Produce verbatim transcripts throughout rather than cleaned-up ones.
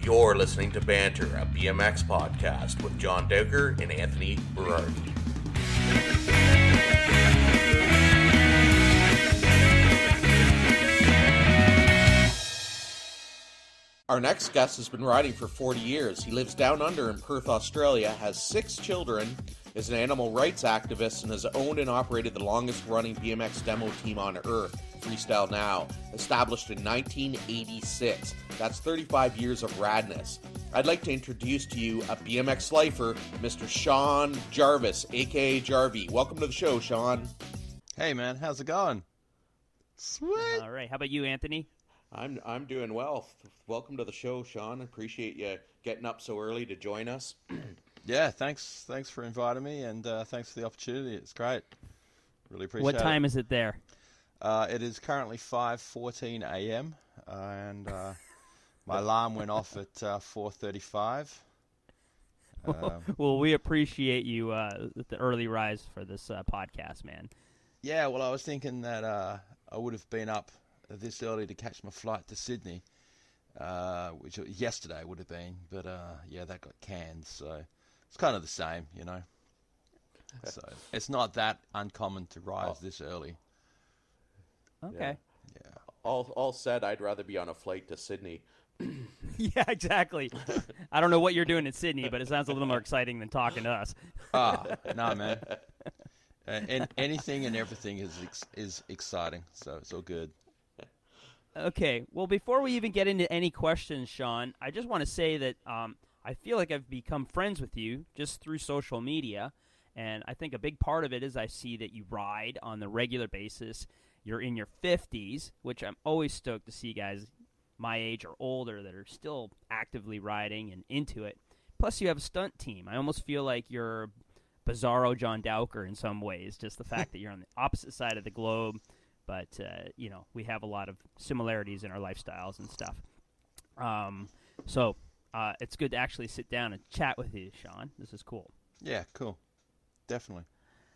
You're listening to Banter, a B M X podcast with John Dowker and Anthony Berardi. Our next guest has been riding for forty years. He lives down under in Perth, Australia, has six children, is an animal rights activist, and has owned and operated the longest running B M X demo team on earth, Freestyle Now, established in nineteen eighty-six. That's thirty-five years of radness. I'd like to introduce to you a B M X lifer, Mister Sean Jarvis, aka Jarvie. Welcome to the show, Sean. Hey man, how's it going? Sweet. All right, how about you, Anthony? I'm I'm doing well. Welcome to the show, Sean. Appreciate you getting up so early to join us. Yeah, thanks thanks for inviting me, and uh, thanks for the opportunity. It's great. Really appreciate it. What time is it there? Uh, it is currently five fourteen a.m. Uh, and uh, my alarm went off at uh, four thirty-five. Um, well, we appreciate you uh, the early rise for this uh, podcast, man. Yeah, well, I was thinking that uh, I would have been up this early to catch my flight to Sydney, uh, which yesterday would have been, but uh, yeah, that got canned, so it's kind of the same, you know. So it's not that uncommon to rise this early. Okay. Yeah. All all said, I'd rather be on a flight to Sydney. Yeah, exactly. I don't know what you're doing in Sydney, but it sounds a little more exciting than talking to us. Ah, no, man. Uh, and anything and everything is ex- is exciting, so it's all good. Okay, well, before we even get into any questions, Sean, I just want to say that um, I feel like I've become friends with you just through social media, and I think a big part of it is I see that you ride on the regular basis. You're in your fifties, which I'm always stoked to see guys my age or older that are still actively riding and into it. Plus, you have a stunt team. I almost feel like you're Bizarro John Dowker in some ways, just the fact that you're on the opposite side of the globe. But, uh, you know, we have a lot of similarities in our lifestyles and stuff. Um, so uh, it's good to actually sit down and chat with you, Sean. This is cool. Yeah, cool. Definitely.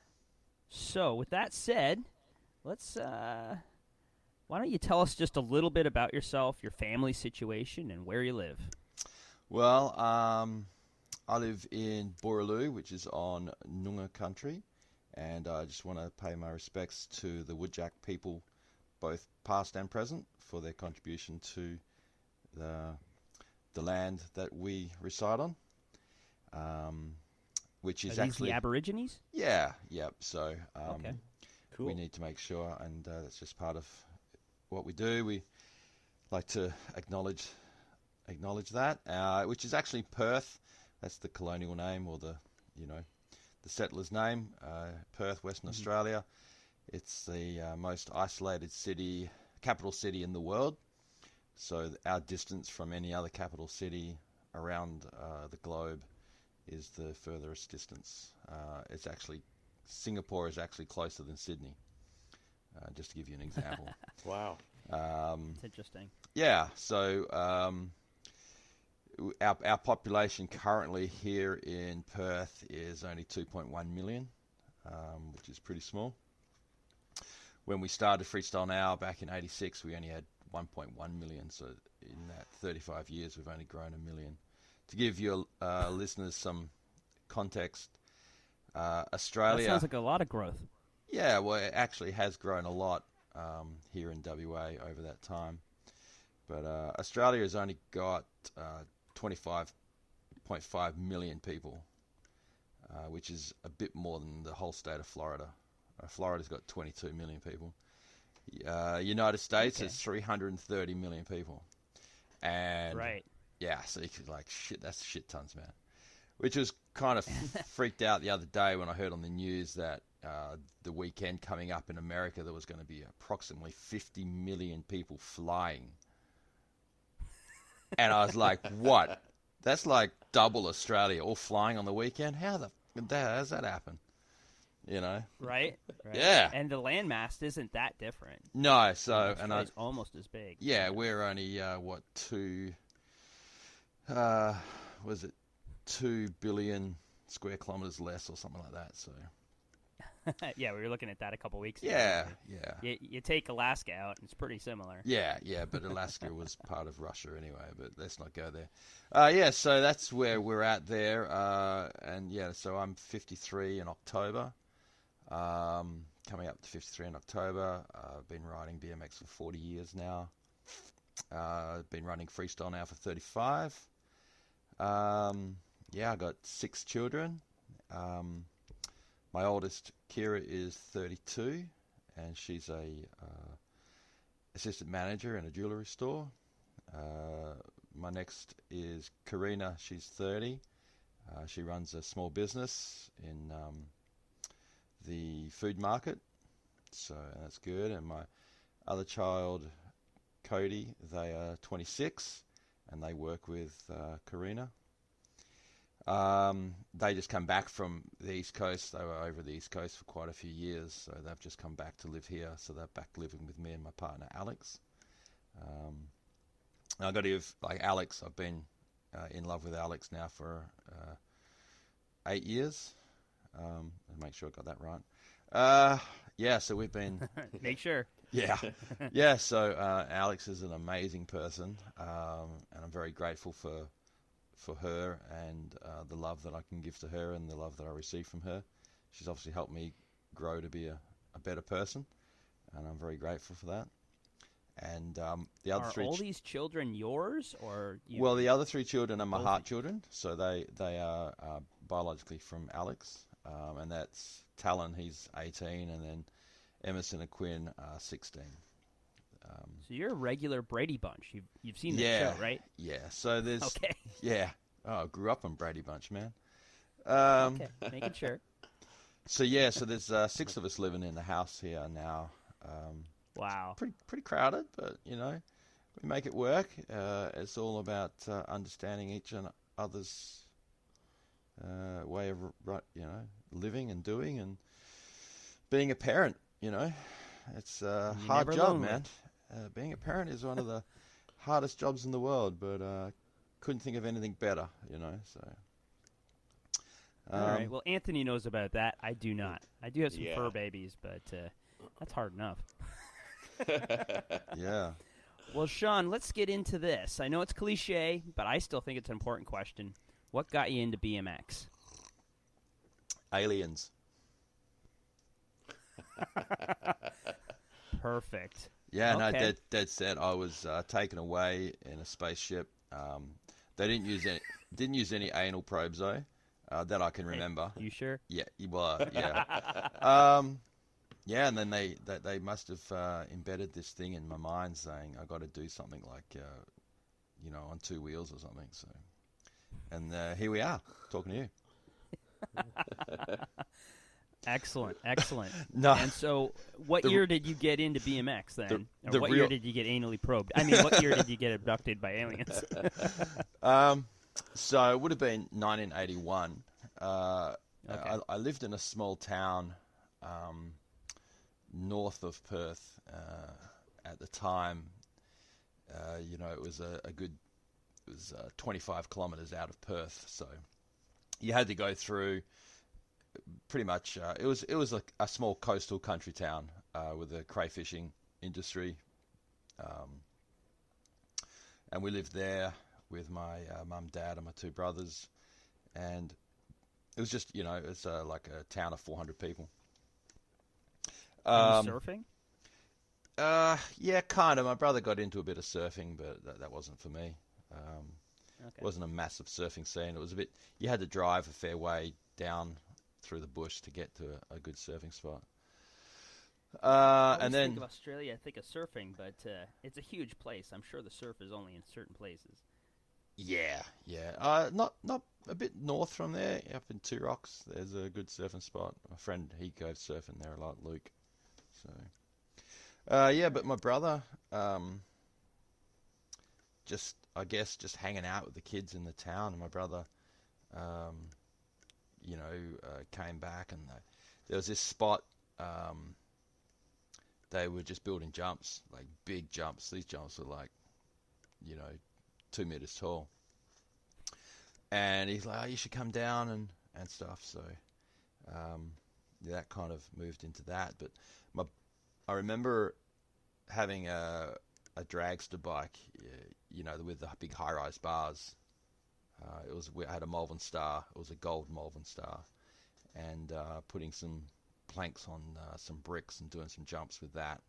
So with that said, let's, uh, why don't you tell us just a little bit about yourself, your family situation, and where you live? Well, um, I live in Boorloo, which is on Noongar country. And I just want to pay my respects to the Woodjack people, both past and present, for their contribution to the the land that we reside on, um, which is Are these actually the Aborigines? Yeah, yeah. So um, Okay. Cool. we need to make sure, and uh, that's just part of what we do. We like to acknowledge acknowledge that, uh, which is actually Perth. That's the colonial name, or the you know. The settler's name, uh, Perth, Western mm-hmm. Australia. It's the uh, most isolated city, capital city in the world. So our distance from any other capital city around uh, the globe is the furthest distance. Uh, it's actually, Singapore is actually closer than Sydney, uh, just to give you an example. Wow. Um, That's interesting. Yeah, so... Um, Our, our population currently here in Perth is only two point one million, um, which is pretty small. When we started Freestyle Now back in eighty-six, we only had one point one million. So in that thirty-five years, we've only grown a million. To give your uh, listeners some context, uh, Australia... That sounds like a lot of growth. Yeah, well, it actually has grown a lot um, here in W A over that time. But uh, Australia has only got... Uh, twenty-five point five million people, uh, which is a bit more than the whole state of Florida. Uh, Florida's got twenty-two million people. Uh, United States okay. has three hundred thirty million people. And right. Yeah, so you could like, shit, that's shit tons, man. Which was kind of freaked out the other day when I heard on the news that uh, the weekend coming up in America, there was going to be approximately fifty million people flying. And I was like, what? That's like double Australia all flying on the weekend? How the how does that happen? You know? Right? right. Yeah. And the landmass isn't that different. No, so... and I, it's almost as big. Yeah, we're only, uh, what, two... Uh, was it two billion square kilometres less or something like that, so... Yeah, we were looking at that a couple weeks ago. Yeah, yeah. You, you take Alaska out, and it's pretty similar. Yeah, yeah, but Alaska was part of Russia anyway, but let's not go there. Uh, yeah, so that's where we're at there. Uh, and yeah, so I'm fifty-three in October. Um, coming up to fifty-three in October. Uh, I've been riding B M X for forty years now. Uh, been running freestyle now for thirty-five. Um, yeah, I got six children. Um, my oldest, Kira, is thirty-two, and she's a uh, assistant manager in a jewellery store. Uh, my next is Karina. She's thirty. Uh, she runs a small business in um, the food market, so that's good. And my other child, Cody, they are twenty-six, and they work with uh, Karina. Um, they just come back from the East Coast. They were over the East Coast for quite a few years, so they've just come back to live here. So they're back living with me and my partner, Alex. Um, I've got to give, like Alex, I've been uh, in love with Alex now for uh, eight years. Um, I'll make sure I got that right. Uh, yeah, so we've been... Make sure. Yeah, yeah. So uh, Alex is an amazing person, um, and I'm very grateful for for her and uh, the love that I can give to her and the love that I receive from her. She's obviously helped me grow to be a, a better person, and I'm very grateful for that. And um, the other Are three, all ch- these children yours, or you... well, the other three children are my Both heart of- children, so they they are uh, biologically from Alex, um, and that's Talon. He's eighteen, and then Emerson and Quinn are sixteen. Um, So you're a regular Brady Bunch. You've you've seen the yeah, show, right? yeah. So there's Okay. yeah. Oh, I grew up on Brady Bunch, man. Um, Okay, making sure. So yeah, so there's uh, six of us living in the house here now. Um, Wow. pretty pretty crowded, but you know, we make it work. Uh, it's all about uh, understanding each and other's uh, way of ru- you know living and doing and being a parent. You know, it's a You're hard never job, lonely. man. Uh, being a parent is one of the hardest jobs in the world, but uh, couldn't think of anything better. You know, so. All right. Um, Well, Anthony knows about that. I do not. I do have some Yeah. fur babies, but uh, that's hard enough. Yeah. Well, Sean, let's get into this. I know it's cliche, but I still think it's an important question. What got you into B M X? Aliens. Perfect. Yeah, no, Okay. dead, dead set. I was uh, taken away in a spaceship. Um, they didn't use any, didn't use any anal probes though, uh, that I can remember. You sure? Yeah, you were. Yeah, um, yeah, and then they they, they must have uh, embedded this thing in my mind, saying I got to do something like, uh, you know, on two wheels or something. So, and uh, here we are talking to you. Excellent, excellent. No. And so, what The- year did you get into B M X then? The- or the what real- year did you get anally probed? I mean, what year did you get abducted by aliens? Um, so it would have been nineteen eighty-one. Uh, Okay. I, I lived in a small town um, north of Perth uh, at the time. Uh, you know, it was a, a good, it was uh, twenty-five kilometres out of Perth. So you had to go through pretty much. Uh, it was it was a, a small coastal country town uh, with a crayfishing industry, um, and we lived there with my uh, mum, dad, and my two brothers, and it was just, you know, it's uh, like a town of four hundred people. Are Um, you surfing? uh, yeah, kind of. My brother got into a bit of surfing, but that, that wasn't for me. Um, Okay. It wasn't a massive surfing scene. It was a bit. You had to drive a fair way down through the bush to get to a, a good surfing spot. Uh, I always and then think of Australia, I think of surfing, but uh, it's a huge place. I'm sure the surf is only in certain places. yeah, yeah. Uh, not not a bit north from there, up in Two Rocks. There's a good surfing spot. My friend, he goes surfing there a lot, Luke. So, uh, yeah. But my brother, um, just I guess just hanging out with the kids in the town. And my brother, um, you know, uh, came back and they, there was this spot. Um, they were just building jumps, like big jumps. These jumps were like, you know, two meters tall. And he's like, oh, you should come down and, and stuff. So, um, that kind of moved into that. But my, I remember having a a dragster bike, you know, with the big high-rise bars. Uh, it was I had a Malvern Star. It was a gold Malvern Star, and uh, putting some planks on uh, some bricks and doing some jumps with that.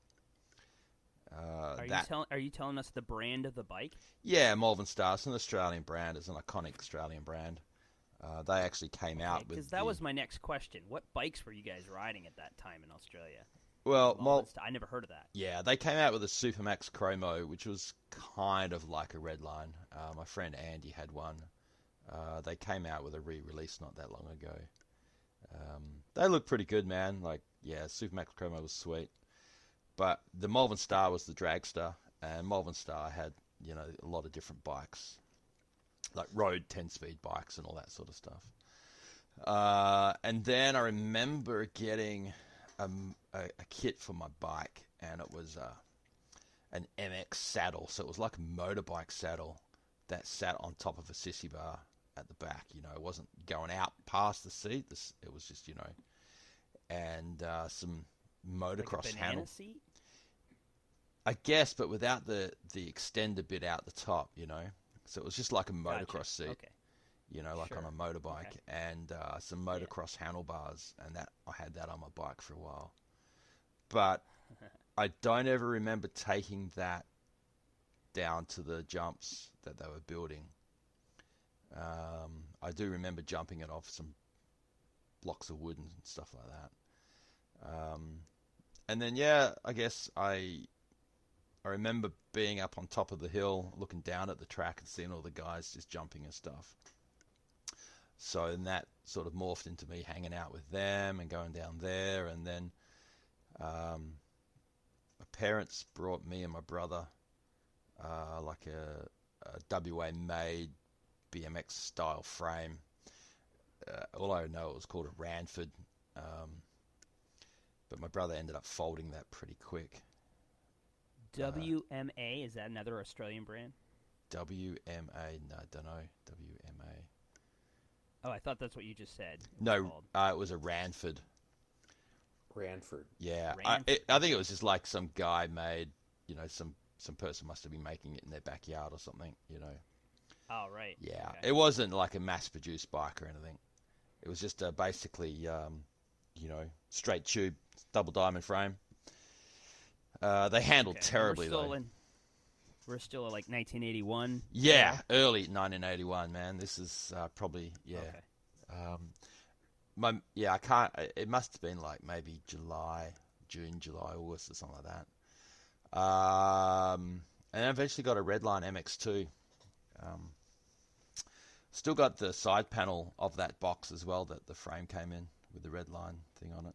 Uh, Are you that telling Are you telling us the brand of the bike? yeah, Malvern Star. It's an Australian brand. It's an iconic Australian brand. Uh, they actually came out with Because that the, was my next question. What bikes were you guys riding at that time in Australia? well, Malvern Mal- Star- I never heard of that. yeah, they came out with a Supermax Chromo, which was kind of like a Redline. Uh, my friend Andy had one. Uh, they came out with a re-release not that long ago. Um, they look pretty good, man. Like, yeah, Supermax Chromo was sweet. But the Malvern Star was the dragster, and Malvern Star had, you know, a lot of different bikes, like road ten-speed bikes and all that sort of stuff. Uh, and then I remember getting a, a, a kit for my bike, and it was uh, an M X saddle. So it was like a motorbike saddle that sat on top of a sissy bar at the back. You know, it wasn't going out past the seat. This, it was just, you know, and uh, some motocross like a banana handle. seat? I guess, but without the, the extender bit out the top, you know. So it was just like a motocross Gotcha. seat, Okay. you know, like Sure. on a motorbike, Okay. and uh, some motocross handlebars, and that I had that on my bike for a while. But I don't ever remember taking that down to the jumps that they were building. Um, I do remember jumping it off some blocks of wood and stuff like that. Um, and then, yeah, I guess I I remember being up on top of the hill, looking down at the track and seeing all the guys just jumping and stuff. So then that sort of morphed into me hanging out with them and going down there. And then um, my parents brought me and my brother uh, like a, a W A-made B M X style frame. Uh, all I know, it was called a Ranford. Um, but my brother ended up folding that pretty quick. W M A, is that another Australian brand? W M A, no, I don't know. W M A. Oh, I thought that's what you just said. It was No, called. uh, it was a Ranford. Ranford. Yeah, I, Ranford. it, I think it was just like some guy made, you know, some some person must have been making it in their backyard or something, you know. Oh, right. Yeah, Okay. it wasn't like a mass-produced bike or anything. It was just uh, basically, um, you know, straight tube, double diamond frame. Uh, they handled Okay. terribly We're still though. in. We're still at like nineteen eighty-one. Yeah, early nineteen eighty-one, man. This is uh, probably yeah. Okay. Um, my yeah, I can't. It must have been like maybe July, June, July, August, or something like that. Um, and I eventually got a Redline M X two. Um, still got the side panel of that box as well that the frame came in with the Redline thing on it.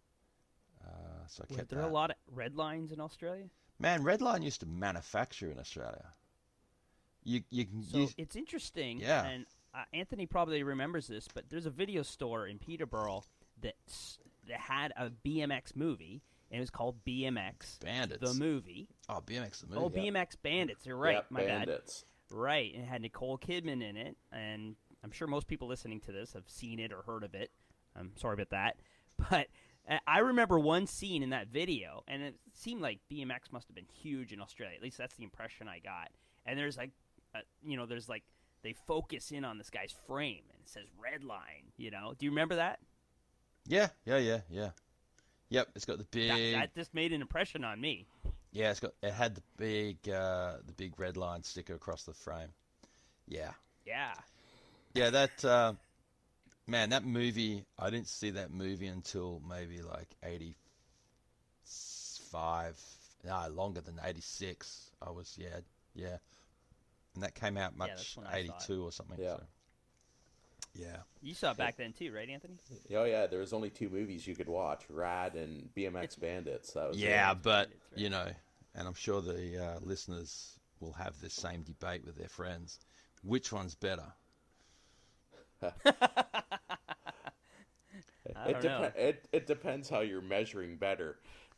Uh, so I Were kept there that. a lot of red lines in Australia? Man, Redline used to manufacture in Australia. You you can So use it's interesting. Yeah. And uh, Anthony probably remembers this, but there's a video store in Peterborough that that had a B M X movie, and it was called B M X Bandits. the movie. Oh, B M X the movie. Oh, B M X Bandits. You're right. Yep, My bad. Bandits. Right, and it had Nicole Kidman in it, and I'm sure most people listening to this have seen it or heard of it. I'm sorry about that, but uh, I remember one scene in that video, and it seemed like B M X must have been huge in Australia. At least that's the impression I got. And there's like, uh, you know, there's like they focus in on this guy's frame, and it says Redline. You know, do you remember that? Yeah, yeah, yeah, yeah. Yep, it's got the That, big. that just made an impression on me. Yeah, it's got. It had the big, uh, the big red line sticker across the frame. Yeah, Yeah. yeah. That uh, man, that movie. I didn't see that movie until maybe like eighty-five. No, longer than eighty-six. I was yeah, yeah. And that came out Yeah, much that's when I saw it. eighty-two or something. Yeah. So. Yeah. You saw it back then too, right, Anthony? Oh yeah, there was only two movies you could watch: Rad and B M X Bandits. That was Yeah, it. but Bandits, right. you know, and I'm sure the uh, listeners will have this same debate with their friends. Which one's better? I It, don't know. depe- it it depends how you're measuring better.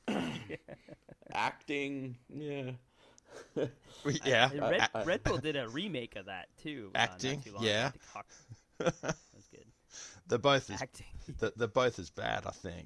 Acting, yeah. Yeah. And Red, I- Red Bull did a remake of that too. uh, not Acting, too long yeah. ago. The Cock- that was good. they're both as, acting. they're, they're both as bad, I think,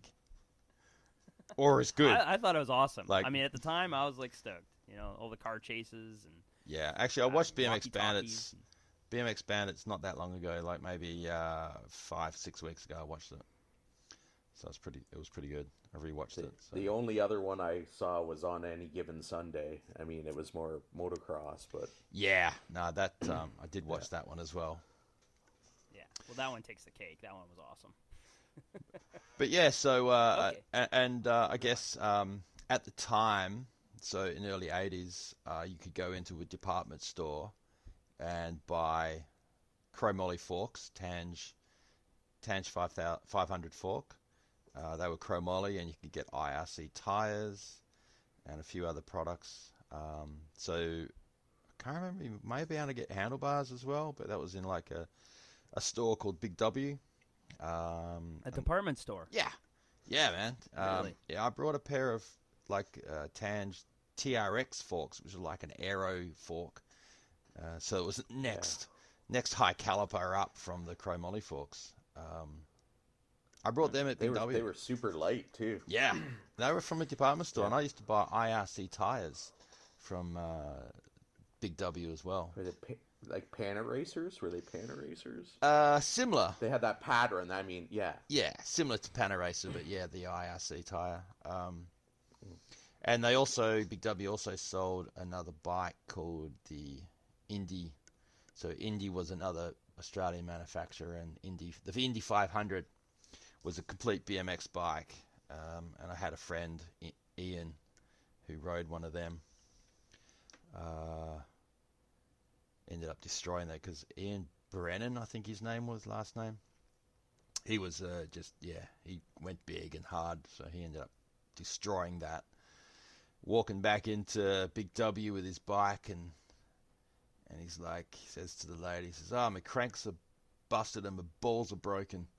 or as good. I, I thought it was awesome. Like- I mean, at the time, I was like stoked. You know, all the car chases and Yeah, actually, I uh, watched B M X walkie-talkies Bandits. and- B M X Bandits not that long ago, like maybe uh, five, six weeks ago. I watched it, so it's pretty. It was pretty good. I rewatched The, it. So. the only other one I saw was On Any Given Sunday. I mean, it was more motocross, but Yeah, no, that um, I did watch that one as well. Yeah, well, that one takes the cake. That one was awesome. But yeah, so uh, Okay. a- and uh, I guess um, at the time, so in the early eighties, uh, you could go into a department store and buy chromoly forks, Tange, Tange five hundred fork. Uh, they were chromoly, and you could get I R C tires and a few other products. Um, so I can't remember, you may be able to get handlebars as well, but that was in like a, a store called Big W. Um, A and- department store. yeah, yeah, man. Um, Really? Yeah, I brought a pair of like uh, Tange T R X forks, which are like an aero fork. Uh, so it was next next high caliper up from the chromoly forks. Um, I brought them at they Big were W. they were super light too. Yeah, they were from a department store, Yeah. and I used to buy I R C tires from uh, Big W as well. Were they pa- like Pana Racers? Were they Pana Racers? Uh, similar, They had that pattern. I mean, yeah. yeah, similar to Panaracer, but yeah, the I R C tire. Um, and they also, Big W also sold another bike called the Indy. So Indy was another Australian manufacturer, and Indy, the Indy five hundred was a complete B M X bike. Um, and I had a friend, I- Ian, who rode one of them. Uh, ended up destroying that because Ian Brennan, I think his name was, last name. He was uh, just, yeah, he went big and hard, so he ended up destroying that. Walking back into Big W with his bike, and and he's like, he says to the lady, he says, oh, my cranks are busted and my balls are broken.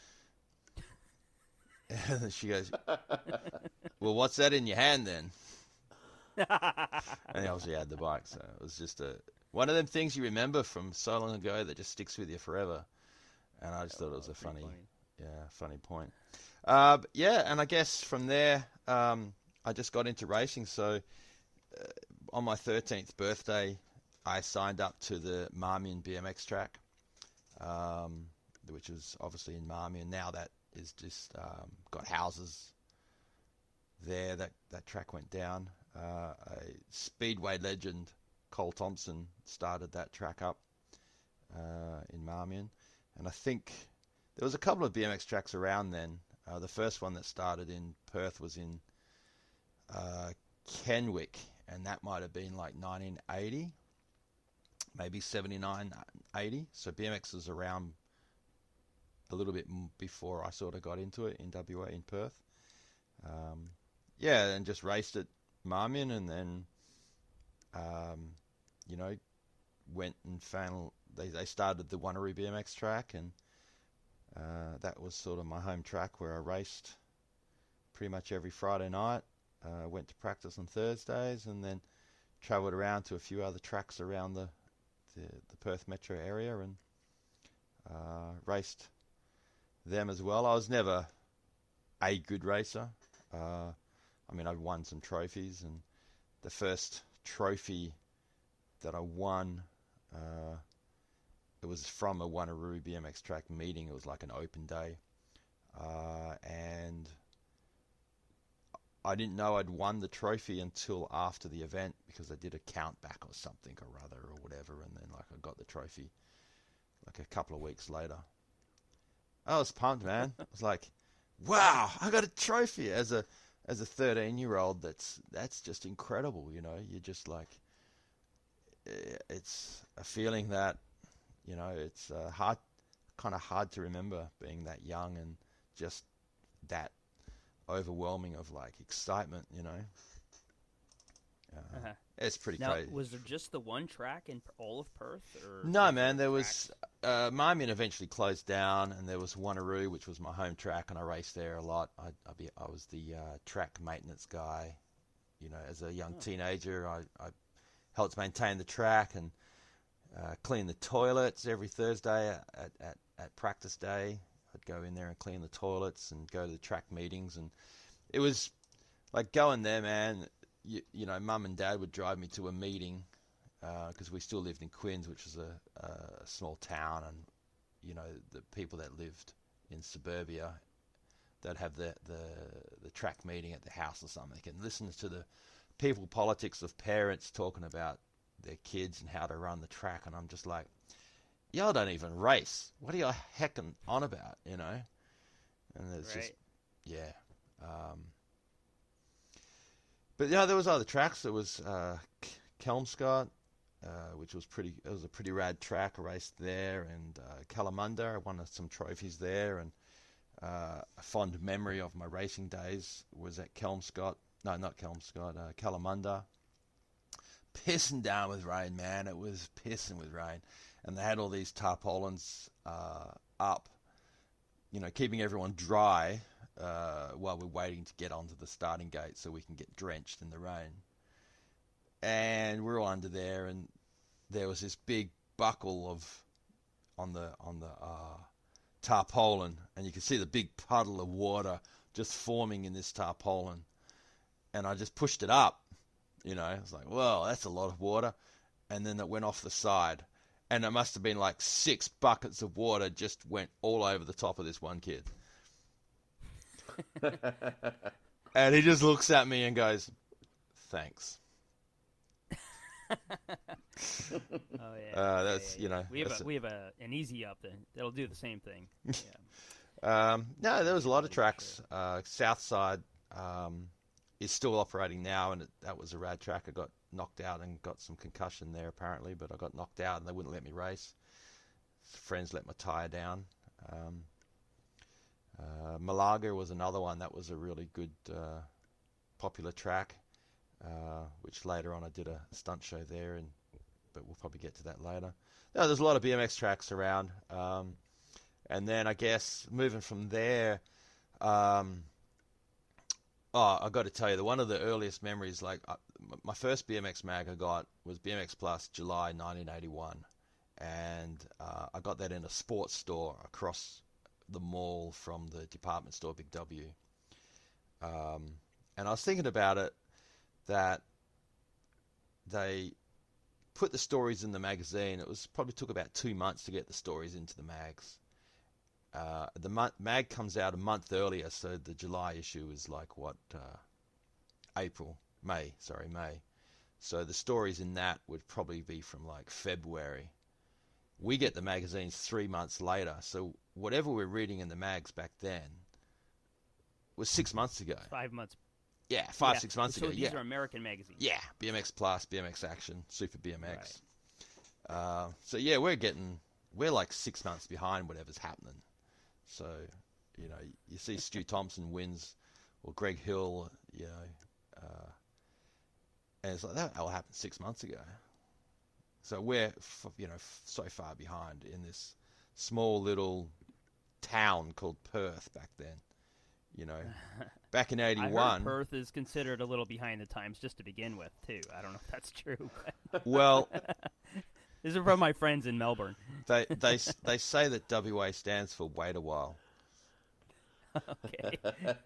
And then she goes, well, what's that in your hand then? And he obviously had the bike, so it was just a one of them things you remember from so long ago that just sticks with you forever. And I just thought it was a funny, funny. yeah, funny point. Uh, but yeah, and I guess from there, um, I just got into racing. So uh, on my thirteenth birthday, I signed up to the Marmion B M X track, um, which was obviously in Marmion. Now that is just um, got houses there. That that track went down. Uh, a Speedway legend, Cole Thompson, started that track up uh, in Marmion, and I think there was a couple of B M X tracks around then. Uh, the first one that started in Perth was in uh, Kenwick, and that might have been like nineteen eighty, maybe seventy-nine, eighty. So B M X was around a little bit m- before I sort of got into it in W A, in Perth. Um, yeah, and just raced at Marmion, and then, um, you know, went and found, they, they started the Wanneroo B M X track, and uh, that was sort of my home track where I raced pretty much every Friday night. Uh, went to practice on Thursdays, and then travelled around to a few other tracks around the, the, the Perth metro area, and uh, raced them as well. I was never a good racer. Uh, I mean, I've won some trophies, and the first trophy that I won, uh, it was from a Wanneroo B M X track meeting. It was like an open day, uh, and I didn't know I'd won the trophy until after the event, because I did a count back or something or other or whatever, and then like I got the trophy like a couple of weeks later. I was pumped, man. I was like, wow, I got a trophy as a as a thirteen year old. That's that's just incredible, you know. You're just like, it's a feeling that, you know, it's uh, hard, kind of hard to remember being that young and just that overwhelming of like excitement, you know. Uh, Uh-huh. It's pretty Now, crazy. was there just the one track in all of Perth? Or No, was man, there tracks? was uh, Marmion eventually closed down, and there was Wanneroo, which was my home track, and I raced there a lot. I I, be, I was the uh, track maintenance guy, you know, as a young Oh. teenager. I, I helped maintain the track, and uh, clean the toilets every Thursday at, at, at practice day. I'd go in there and clean the toilets and go to the track meetings. And it was like going there, man. You, you know, mum and dad would drive me to a meeting because uh, we still lived in Quinns, which is a, a small town. And, you know, the people that lived in suburbia, they'd have the, the, the track meeting at the house or something and listen to the people politics of parents talking about their kids and how to run the track. And I'm just like, y'all don't even race. What are you hecking on about, you know? And it's right. just, yeah. Um, but, yeah, there was other tracks. There was uh, Kelmscott, uh, which was pretty, it was a pretty rad track. I raced there. And uh, Kalamunda, I won some trophies there. And uh, a fond memory of my racing days was at Kelmscott. No, not Kelmscott, uh, Kalamunda. Pissing down with rain, man. It was pissing with rain. And they had all these tarpaulins uh, up, you know, keeping everyone dry uh, while we're waiting to get onto the starting gate so we can get drenched in the rain. And we're all under there, and there was this big buckle of on the on the uh, tarpaulin, and you could see the big puddle of water just forming in this tarpaulin. And I just pushed it up, you know. I was like, well, that's a lot of water. And then it went off the side. And it must have been like six buckets of water just went all over the top of this one kid. And he just looks at me and goes, thanks. Oh yeah. Uh, that's, yeah, yeah, you know. We have a, a, we have a, an easy up then. That'll do the same thing. Yeah. um, no, there was a lot of tracks. Uh, Southside um, is still operating now, and it, that was a rad track. I got knocked out and got some concussion there apparently, but I got knocked out and they wouldn't let me race. Friends let my tyre down. Um, uh, Malaga was another one that was a really good uh, popular track, uh, which later on I did a stunt show there, and but we'll probably get to that later. No, there's a lot of B M X tracks around, um, and then I guess moving from there, um, oh, I got to tell you, the one of the earliest memories, like uh, my first B M X mag I got was B M X Plus July nineteen eighty-one, and uh, I got that in a sports store across the mall from the department store Big W. Um, and I was thinking about it, that they put the stories in the magazine. It was probably took about two months to get the stories into the mags. Uh, the mo- mag comes out a month earlier, so the July issue is like what uh, April, May, sorry, May. So the stories in that would probably be from like February. We get the magazines three months later, so whatever we're reading in the mags back then was six months ago. Five months. Yeah, five, yeah. six months so ago. these yeah. are American magazines. Yeah, B M X Plus, B M X Action, Super B M X. Right. Uh, so yeah, we're getting, we're like six months behind whatever's happening. So, you know, you see Stu Thompson wins, or Greg Hill, you know, uh, and it's like, that all happened six months ago. So we're, you know, so far behind in this small little town called Perth back then. You know, back in eighty-one. I heard Perth is considered a little behind the times just to begin with, too. I don't know if that's true. But well, this is from my friends in Melbourne. They they they say that W A stands for wait a while. Okay.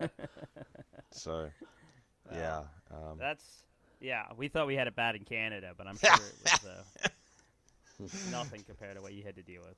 So, yeah. Um, that's yeah. We thought we had it bad in Canada, but I'm sure it was uh, nothing compared to what you had to deal with.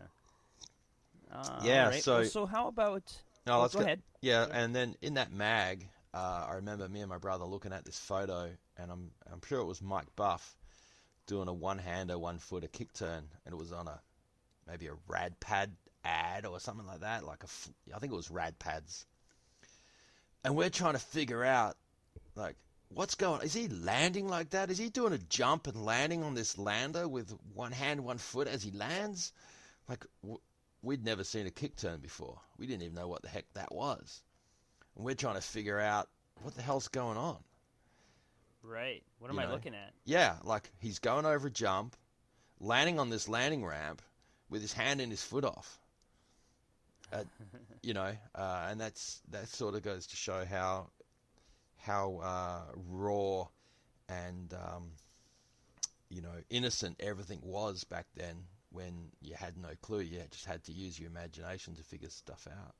Yeah. Uh, yeah. right. So well, so how about? No, oh, let's go, go ahead. Yeah, and then in that mag, uh, I remember me and my brother looking at this photo, and I'm I'm sure it was Mike Buff doing a one-hander, one-footer kick turn, and it was on a maybe a Rad Pad ad or something like that, like a I think it was Rad Pads. And we're trying to figure out, like, what's going on? Is he landing like that? Is he doing a jump and landing on this lander with one hand, one foot as he lands? Like, w- we'd never seen a kick turn before. We didn't even know what the heck that was. And we're trying to figure out what the hell's going on. Right. What am You I know? looking at? Yeah, like he's going over a jump, landing on this landing ramp with his hand and his foot off. Uh, you know, uh, and that's that sort of goes to show how how uh, raw and um, you know, innocent everything was back then when you had no clue. You just had to use your imagination to figure stuff out.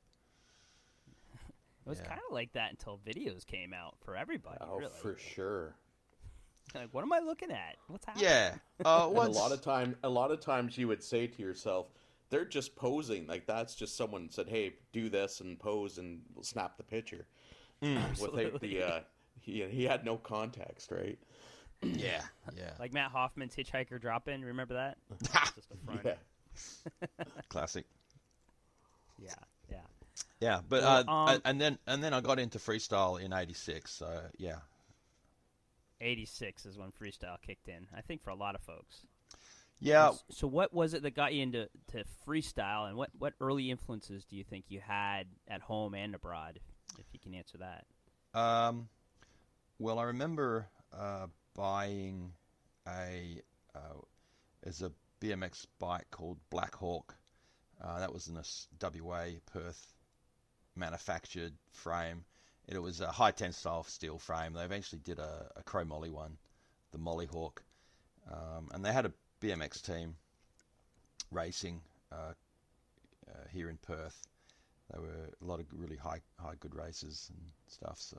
It was Yeah. kind of like that until videos came out for everybody. Oh, really. for sure. Like, what am I looking at? What's happening? Yeah. Uh, And once, a lot of time, a lot of times you would say to yourself, "They're just posing. Like that's just someone said, hey, do this and pose and we'll snap the picture." With the, the uh, he he had no context, right? yeah, yeah, Like Matt Hoffman's Hitchhiker Drop-In. Remember that? Just a front. Yeah. classic. Yeah, yeah. Yeah, but Well, uh, um, and then and then I got into freestyle in eighty-six. So yeah, eighty-six is when freestyle kicked in, I think, for a lot of folks. yeah. So what was it that got you into to freestyle, and what, what early influences do you think you had at home and abroad, if you can answer that? Um, well, I remember uh, buying a uh, as a B M X bike called Black Hawk. Uh, that was in a s- W A Perth manufactured frame. It was a high tensile steel frame. They eventually did a, a chromoly one, the Molly Hawk, um, and they had a B M X team racing uh, uh, here in Perth. There were a lot of really high, high good races and stuff. So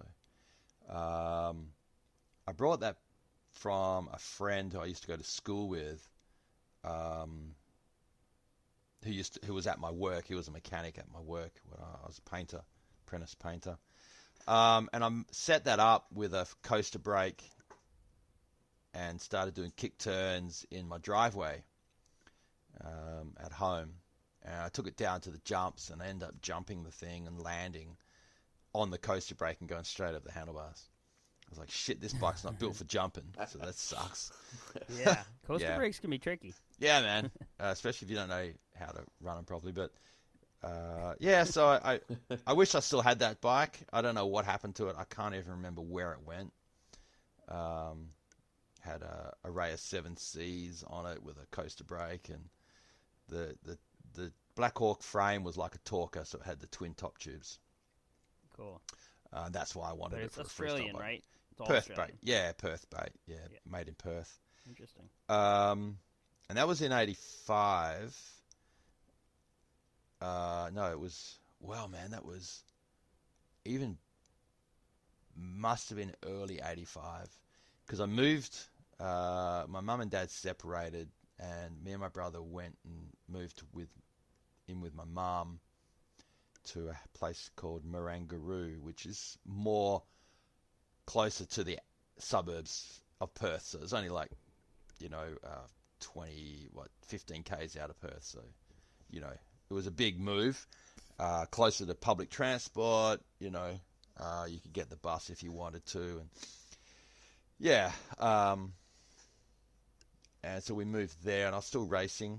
um, I brought that from a friend who I used to go to school with, um, who used to, who was at my work. He was a mechanic at my work when I was a painter, apprentice painter. Um, and I set that up with a coaster brake and started doing kick turns in my driveway um, at home. And I took it down to the jumps and I ended up jumping the thing and landing on the coaster brake and going straight over the handlebars. I was like, shit, this bike's not built for jumping, so that sucks. Yeah, coaster Yeah. brakes can be tricky. Yeah, man, uh, especially if you don't know how to run them properly. But uh, yeah, so I, I I wish I still had that bike. I don't know what happened to it. I can't even remember where it went. Um, had a array of seven C's on it with a coaster brake, and the the the Black Hawk frame was like a Talker, so it had the twin top tubes. Cool. Uh, that's why I wanted But it it's for a Australian, freestyle bike. right? It's all Perth Australian. bait, yeah, Perth bait, yeah, Yeah. made in Perth. Interesting. Um, and that was in eighty-five. Uh, no, it was, well, man, that was even, must have been early eighty-five. Because I moved, uh, my mum and dad separated, and me and my brother went and moved with in with my mum to a place called Marangaroo, which is more closer to the suburbs of Perth. So it's only like, you know, uh, twenty, what, fifteen kays out of Perth. So, you know, it was a big move. Uh, closer to public transport, you know, uh, you could get the bus if you wanted to. And yeah, um, and so we moved there, and I was still racing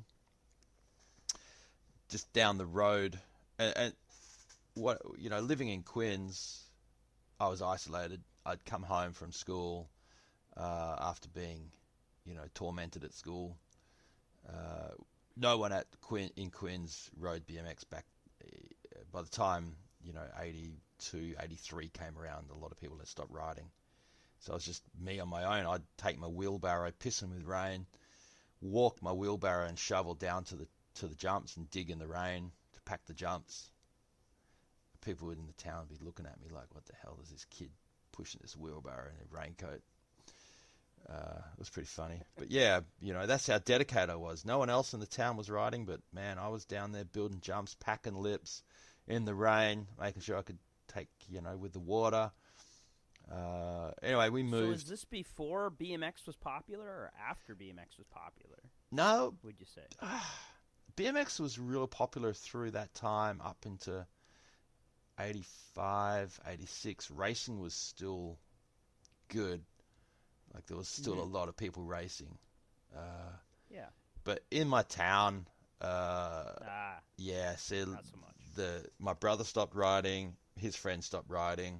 just down the road. And, and what, you know, living in Quinns, I was isolated. I'd come home from school uh, after being, you know, tormented at school. Uh, no one at Quinn in Quinns rode B M X back. By the time, you know, eighty-two, eighty-three came around, a lot of people had stopped riding. So it was just me on my own. I'd take my wheelbarrow, pissing with rain, walk my wheelbarrow and shovel down to the to the jumps and dig in the rain to pack the jumps. People in the town would be looking at me like, what the hell is this kid pushing this wheelbarrow in a raincoat? Uh, it was pretty funny. But yeah, you know, that's how dedicated I was. No one else in the town was riding, but man, I was down there building jumps, packing lips in the rain, making sure I could take, you know, with the water. Uh, anyway, we So moved. is this before B M X was popular or after B M X was popular, No, would you say? B M X was real popular through that time up into eighty-five, eighty-six. Racing was still good. Like there was still Mhm. a lot of people racing. Uh, Yeah. but in my town, uh, Ah, yeah, see, not so much. the my brother stopped riding, his friend stopped riding,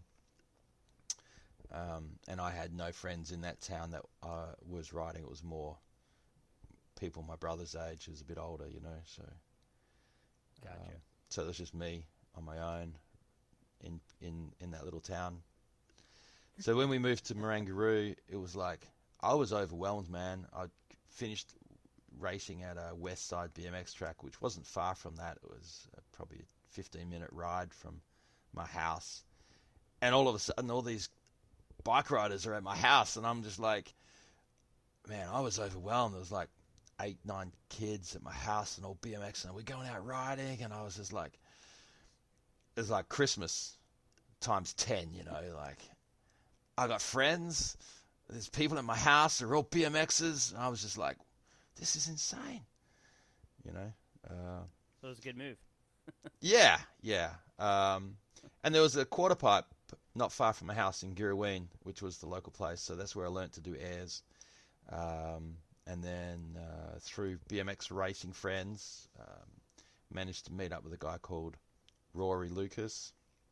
um, and I had no friends in that town that uh, was riding. It was more people my brother's age, who's a bit older, you know. So, Gotcha. um, so it was just me on my own in in in that little town. So when we moved to Marangaroo, it was like I was overwhelmed, man. I finished racing at a West Side B M X track, which wasn't far from that. It was uh, probably a fifteen minute ride from my house. And all of a sudden, all these bike riders are at my house, and I'm just like, man, I was overwhelmed. There was like eight, nine kids at my house and all B M X, and we're going out riding, and I was just like, it was like Christmas times ten, you know, like, I got friends, there's people in my house, they're all B M Xers, and I was just like, this is insane, you know. Uh, so it was a good move. yeah, yeah. Um, and there was a quarter pipe not far from my house in Girraween, which was the local place, so that's where I learnt to do airs. Um, and then uh, through B M X racing friends, um, managed to meet up with a guy called Rory Lucas.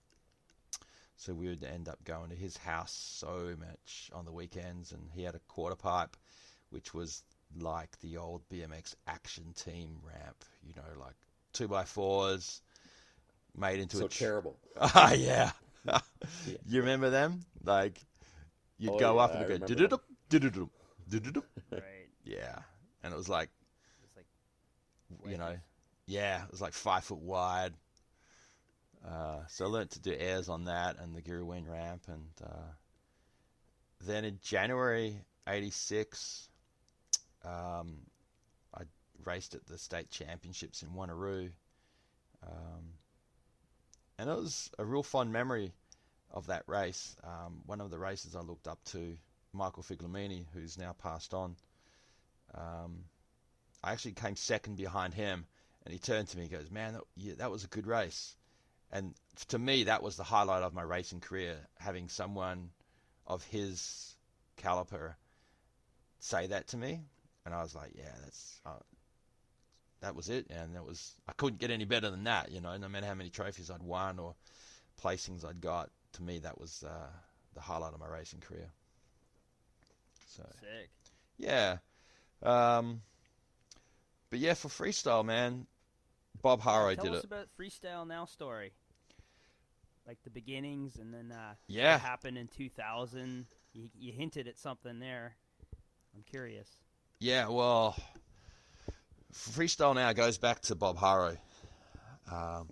So we would end up going to his house so much on the weekends, and he had a quarter pipe, which was like the old B M X action team ramp, you know, like two by fours made into so a... Tr- terrible. Ah, yeah. Yeah. You remember them? Like, you'd Oh, go yeah, up and I it'd go... remember "Du-du-dup, du-du-dup, du-du-dup." Right. Yeah. And it was like, It's like you know, yeah, it was like five foot wide. Uh, so I learnt to do airs on that and the Girraween ramp. And uh, then in January eighty-six, um, I raced at the state championships in Wanneroo. Um, and it was a real fond memory of that race. Um, one of the races I looked up to, Michael Figlamini, who's now passed on. Um, I actually came second behind him, and he turned to me and goes, man, that, yeah, that was a good race. And to me, that was the highlight of my racing career, having someone of his caliber say that to me. And I was like, yeah, that's uh, that was it. And that was, I couldn't get any better than that, you know, no matter how many trophies I'd won or placings I'd got. To me, that was uh, the highlight of my racing career. So, sick. yeah. Um, but yeah, for freestyle, man, Bob Harrow Tell did us it. about Freestyle Now story. Like the beginnings, and then uh, Yeah. what happened in two thousand. You, you hinted at something there. I'm curious. Yeah, well, freestyle now goes back to Bob Harrow. Um,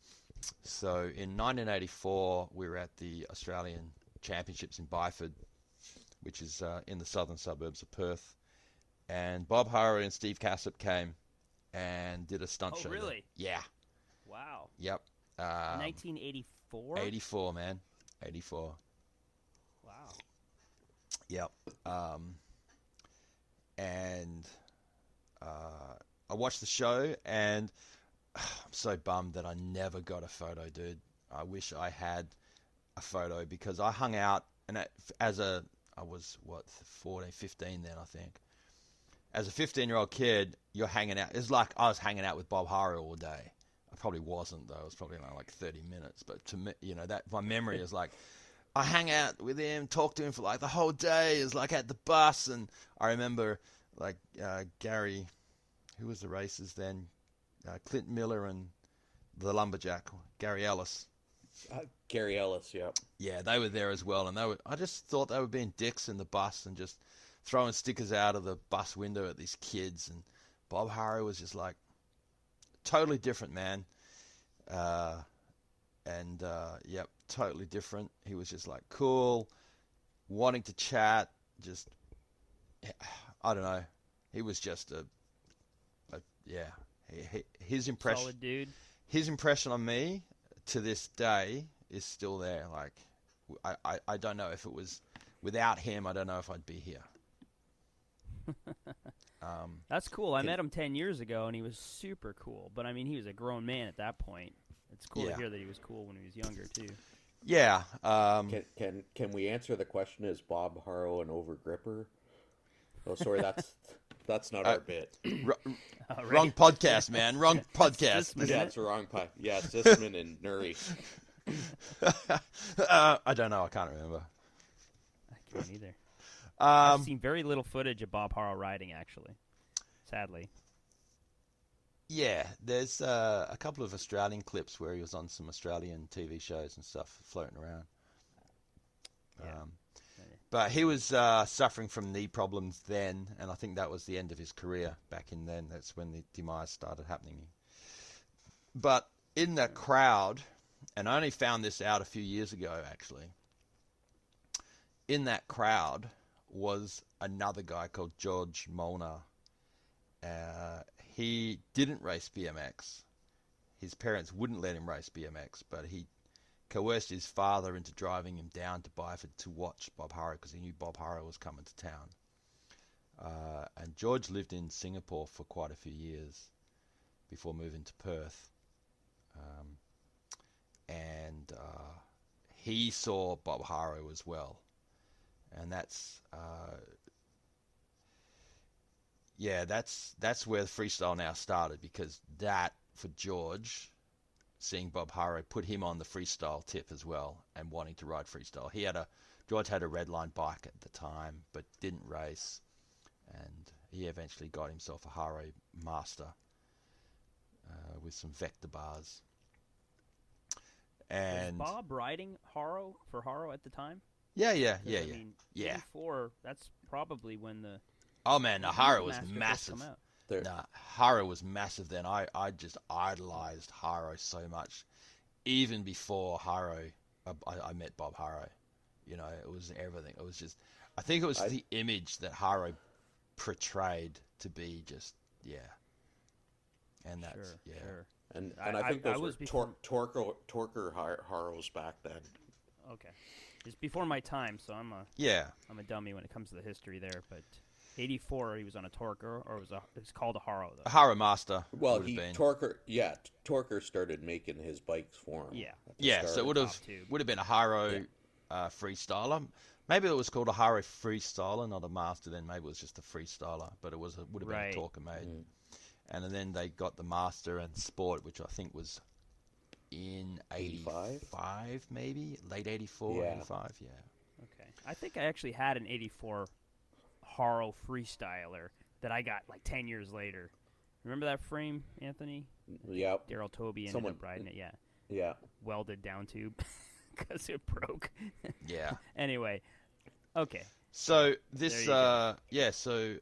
so in nineteen eighty-four, we were at the Australian Championships in Byford, which is uh, in the southern suburbs of Perth. And Bob Harrow and Steve Cassip came and did a stunt Oh, show. really? There. Yeah. Wow. Yep. Um, nineteen eighty-four? eighty-four, man. eighty-four. Wow. Yep. Um, and uh, I watched the show, and I'm so bummed that I never got a photo, dude. I wish I had a photo, because I hung out, and as a, I was, what, fourteen, fifteen then, I think. As a fifteen-year-old kid, you're hanging out. It's like I was hanging out with Bob Harrow all day. I probably wasn't, though. It was probably only like thirty minutes. But to me, you know, that my memory is like, I hang out with him, talk to him for like the whole day. Is like at the bus, and I remember like uh, Gary, who was the races then, uh, Clint Miller and the lumberjack Gary Ellis. Uh, Gary Ellis, yeah. Yeah, they were there as well, and they were. I just thought they were being dicks in the bus and just throwing stickers out of the bus window at these kids. And Bob Harrow was just like totally different, man. Uh, and uh, yep, totally different. He was just like cool, wanting to chat. Just, I don't know. He was just a, a yeah. He, he, his impression, Solid dude. his impression on me to this day is still there. Like, I, I, I don't know if it was without him. I don't know if I'd be here. um, That's cool. I Can- met him ten years ago, and he was super cool. But, I mean, he was a grown man at that point. It's cool Yeah. to hear that he was cool when he was younger, too. yeah. Um, Can can can we answer the question? Is Bob Harrow an overgripper? Oh, sorry, that's that's not Uh, our bit. r- All right. wrong podcast, man. Wrong podcast. Sisman, Yeah, isn't it's the wrong pie. Yeah, Sisman and Nuri. uh, I don't know. I can't remember. I can't either. Um, I've seen very little footage of Bob Harrow riding, actually. Sadly. yeah, there's uh, a couple of Australian clips where he was on some Australian T V shows and stuff floating around. Yeah. Um, but he was uh, suffering from knee problems then, and I think that was the end of his career back in then. That's when the demise started happening. But in that crowd, and I only found this out a few years ago, actually, in that crowd was another guy called George Molnar. Uh, he didn't race B M X. His parents wouldn't let him race B M X, but he coerced his father into driving him down to Byford to watch Bob Harrow because he knew Bob Harrow was coming to town. Uh, and George lived in Singapore for quite a few years before moving to Perth. Um, and uh, he saw Bob Harrow as well. And that's, uh, yeah, that's that's where the freestyle now started, because that, for George, seeing Bob Harrow, put him on the freestyle tip as well and wanting to ride freestyle. He had a, George had a Redline bike at the time, but didn't race, and he eventually got himself a Harrow Master uh, with some vector bars. And was Bob riding Harrow for Harrow at the time? Yeah, yeah, yeah, I yeah. mean, yeah. eighty-four, that's probably when the... Oh, man, no, Harrow was Master massive. come out. There. Nah, Harrow was massive then. I, I just idolized Harrow so much. Even before Harrow, I, I met Bob Harrow. You know, it was everything. It was just... I think it was I, the image that Harrow portrayed to be just, yeah. And that's, sure, yeah. Sure. And I- and I, think I- I those was were before- tor- torquer, torquer Har- Harrows back then. Okay. It's before my time, so I'm a Yeah. I'm a dummy when it comes to the history there. But eighty-four, he was on a Torquer, or it was a it's called a Harrow A though. Harrow Master Well, would he have been. Torquer, yeah, Torquer started making his bikes for him. Yeah. at the Yeah, start. so it would have Top tube. would have been a Harrow Yeah. uh, freestyler. Maybe it was called a Harrow freestyler, not a Master. Then maybe it was just a freestyler, but it was a, would have been Right. a Torquer made. Mm. And then they got the Master and Sport, which I think was in eighty-five? eighty-five, maybe late eighty-four, Yeah. eighty-five. Yeah. Okay. I think I actually had an eighty-four Harrow Freestyler that I got like ten years later. Remember that frame, Anthony? Yep. Daryl Toby ended Someone- up riding it. Yeah. Yeah. Welded down tube because it broke. Yeah. Anyway. Okay. So There this, you go. uh, yeah, so,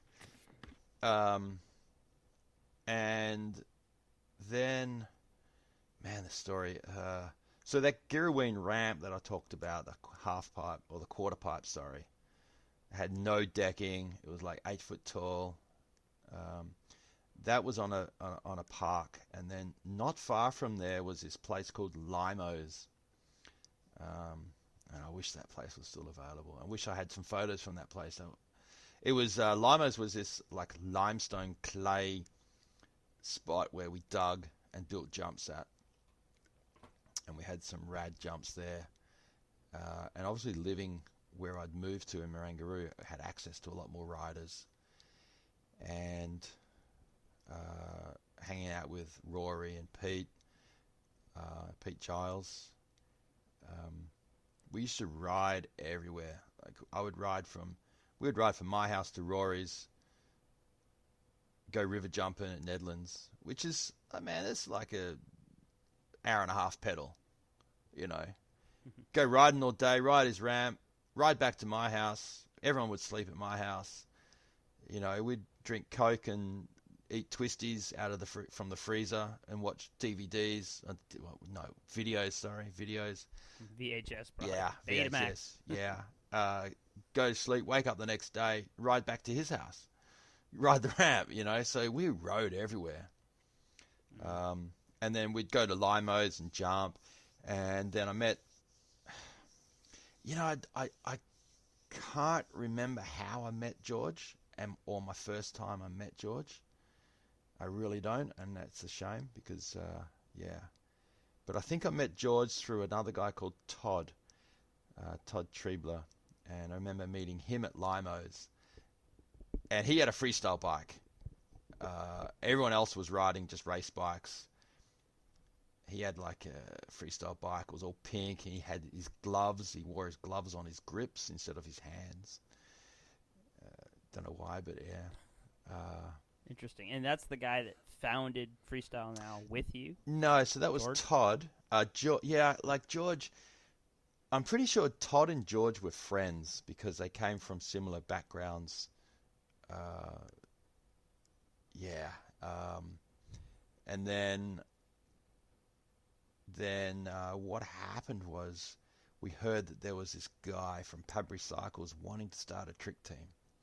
um, and then, man, the story. Uh, so that Girraween ramp that I talked about, the half pipe or the quarter pipe, sorry, had no decking. It was like eight foot tall. Um, that was on a, on a on a park, and then not far from there was this place called Limo's. Um, and I wish that place was still available. I wish I had some photos from that place. It was uh, Limo's was this like limestone clay spot where we dug and built jumps at, and we had some rad jumps there. Uh, and obviously, living where I'd moved to in Marangaroo, I had access to a lot more riders, and uh, hanging out with Rory and Pete, uh, Pete Giles. Um, we used to ride everywhere. Like I would ride from, we would ride from my house to Rory's, go river jumping at Nedlands, which is, oh man, it's like a hour and a half pedal, you know. Go riding all day, ride his ramp, ride back to my house. Everyone would sleep at my house. You know, we'd drink Coke and eat twisties out of the fr- from the freezer and watch D V Ds. Uh, well, no, videos. Sorry, videos. V H S, bro. Yeah, V H S. Yeah. Uh, go to sleep, wake up the next day, ride back to his house, ride the ramp. You know, so we rode everywhere. Um, and then we'd go to Limo's and jump, and then I met. You know, I, I, I can't remember how I met George, and or my first time I met George. I really don't, and that's a shame because, uh, yeah. But I think I met George through another guy called Todd, uh, Todd Trebler, and I remember meeting him at Limo's, and he had a freestyle bike. Uh, everyone else was riding just race bikes. He had like a freestyle bike. It was all pink. And he had his gloves. He wore his gloves on his grips instead of his hands. Uh, don't know why, but yeah. Uh, Interesting. And that's the guy that founded Freestyle Now with you? no, so that was George? Todd. Uh, jo- yeah, like George. I'm pretty sure Todd and George were friends because they came from similar backgrounds. Uh, yeah. Um, and then, then uh, what happened was we heard that there was this guy from Padbury Cycles wanting to start a trick team.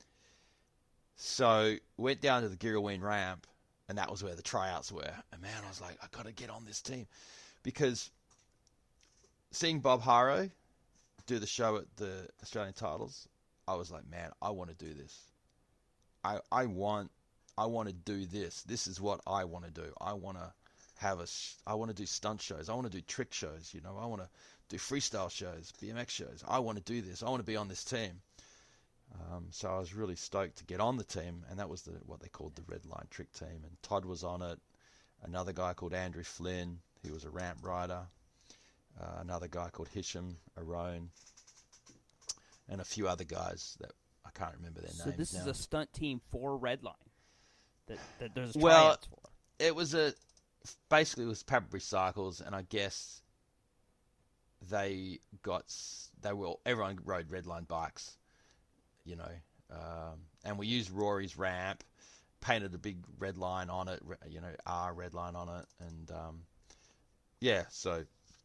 So went down to the Girraween ramp, and that was where the tryouts were. And man, I was like, I got to get on this team because seeing Bob Haro do the show at the Australian titles, I was like, man, I want to do this. I I want I want to do this. This is what I want to do. I want to have a I want to do stunt shows. I want to do trick shows. You know, I want to do freestyle shows, B M X shows. I want to do this. I want to be on this team. Um, so I was really stoked to get on the team, and that was the what they called the Red Line Trick Team. And Todd was on it. Another guy called Andrew Flynn, he was a ramp rider. Uh, another guy called Hisham Arone, and a few other guys that I can't remember their So names this now. is a stunt team for Redline that, that there's Well, tryouts for. It was a basically it was Padbury Cycles, and I guess they got they were everyone rode Redline bikes, you know, um, and we used Rory's ramp, painted a big red line on it, you know, R red line on it, and um, yeah, so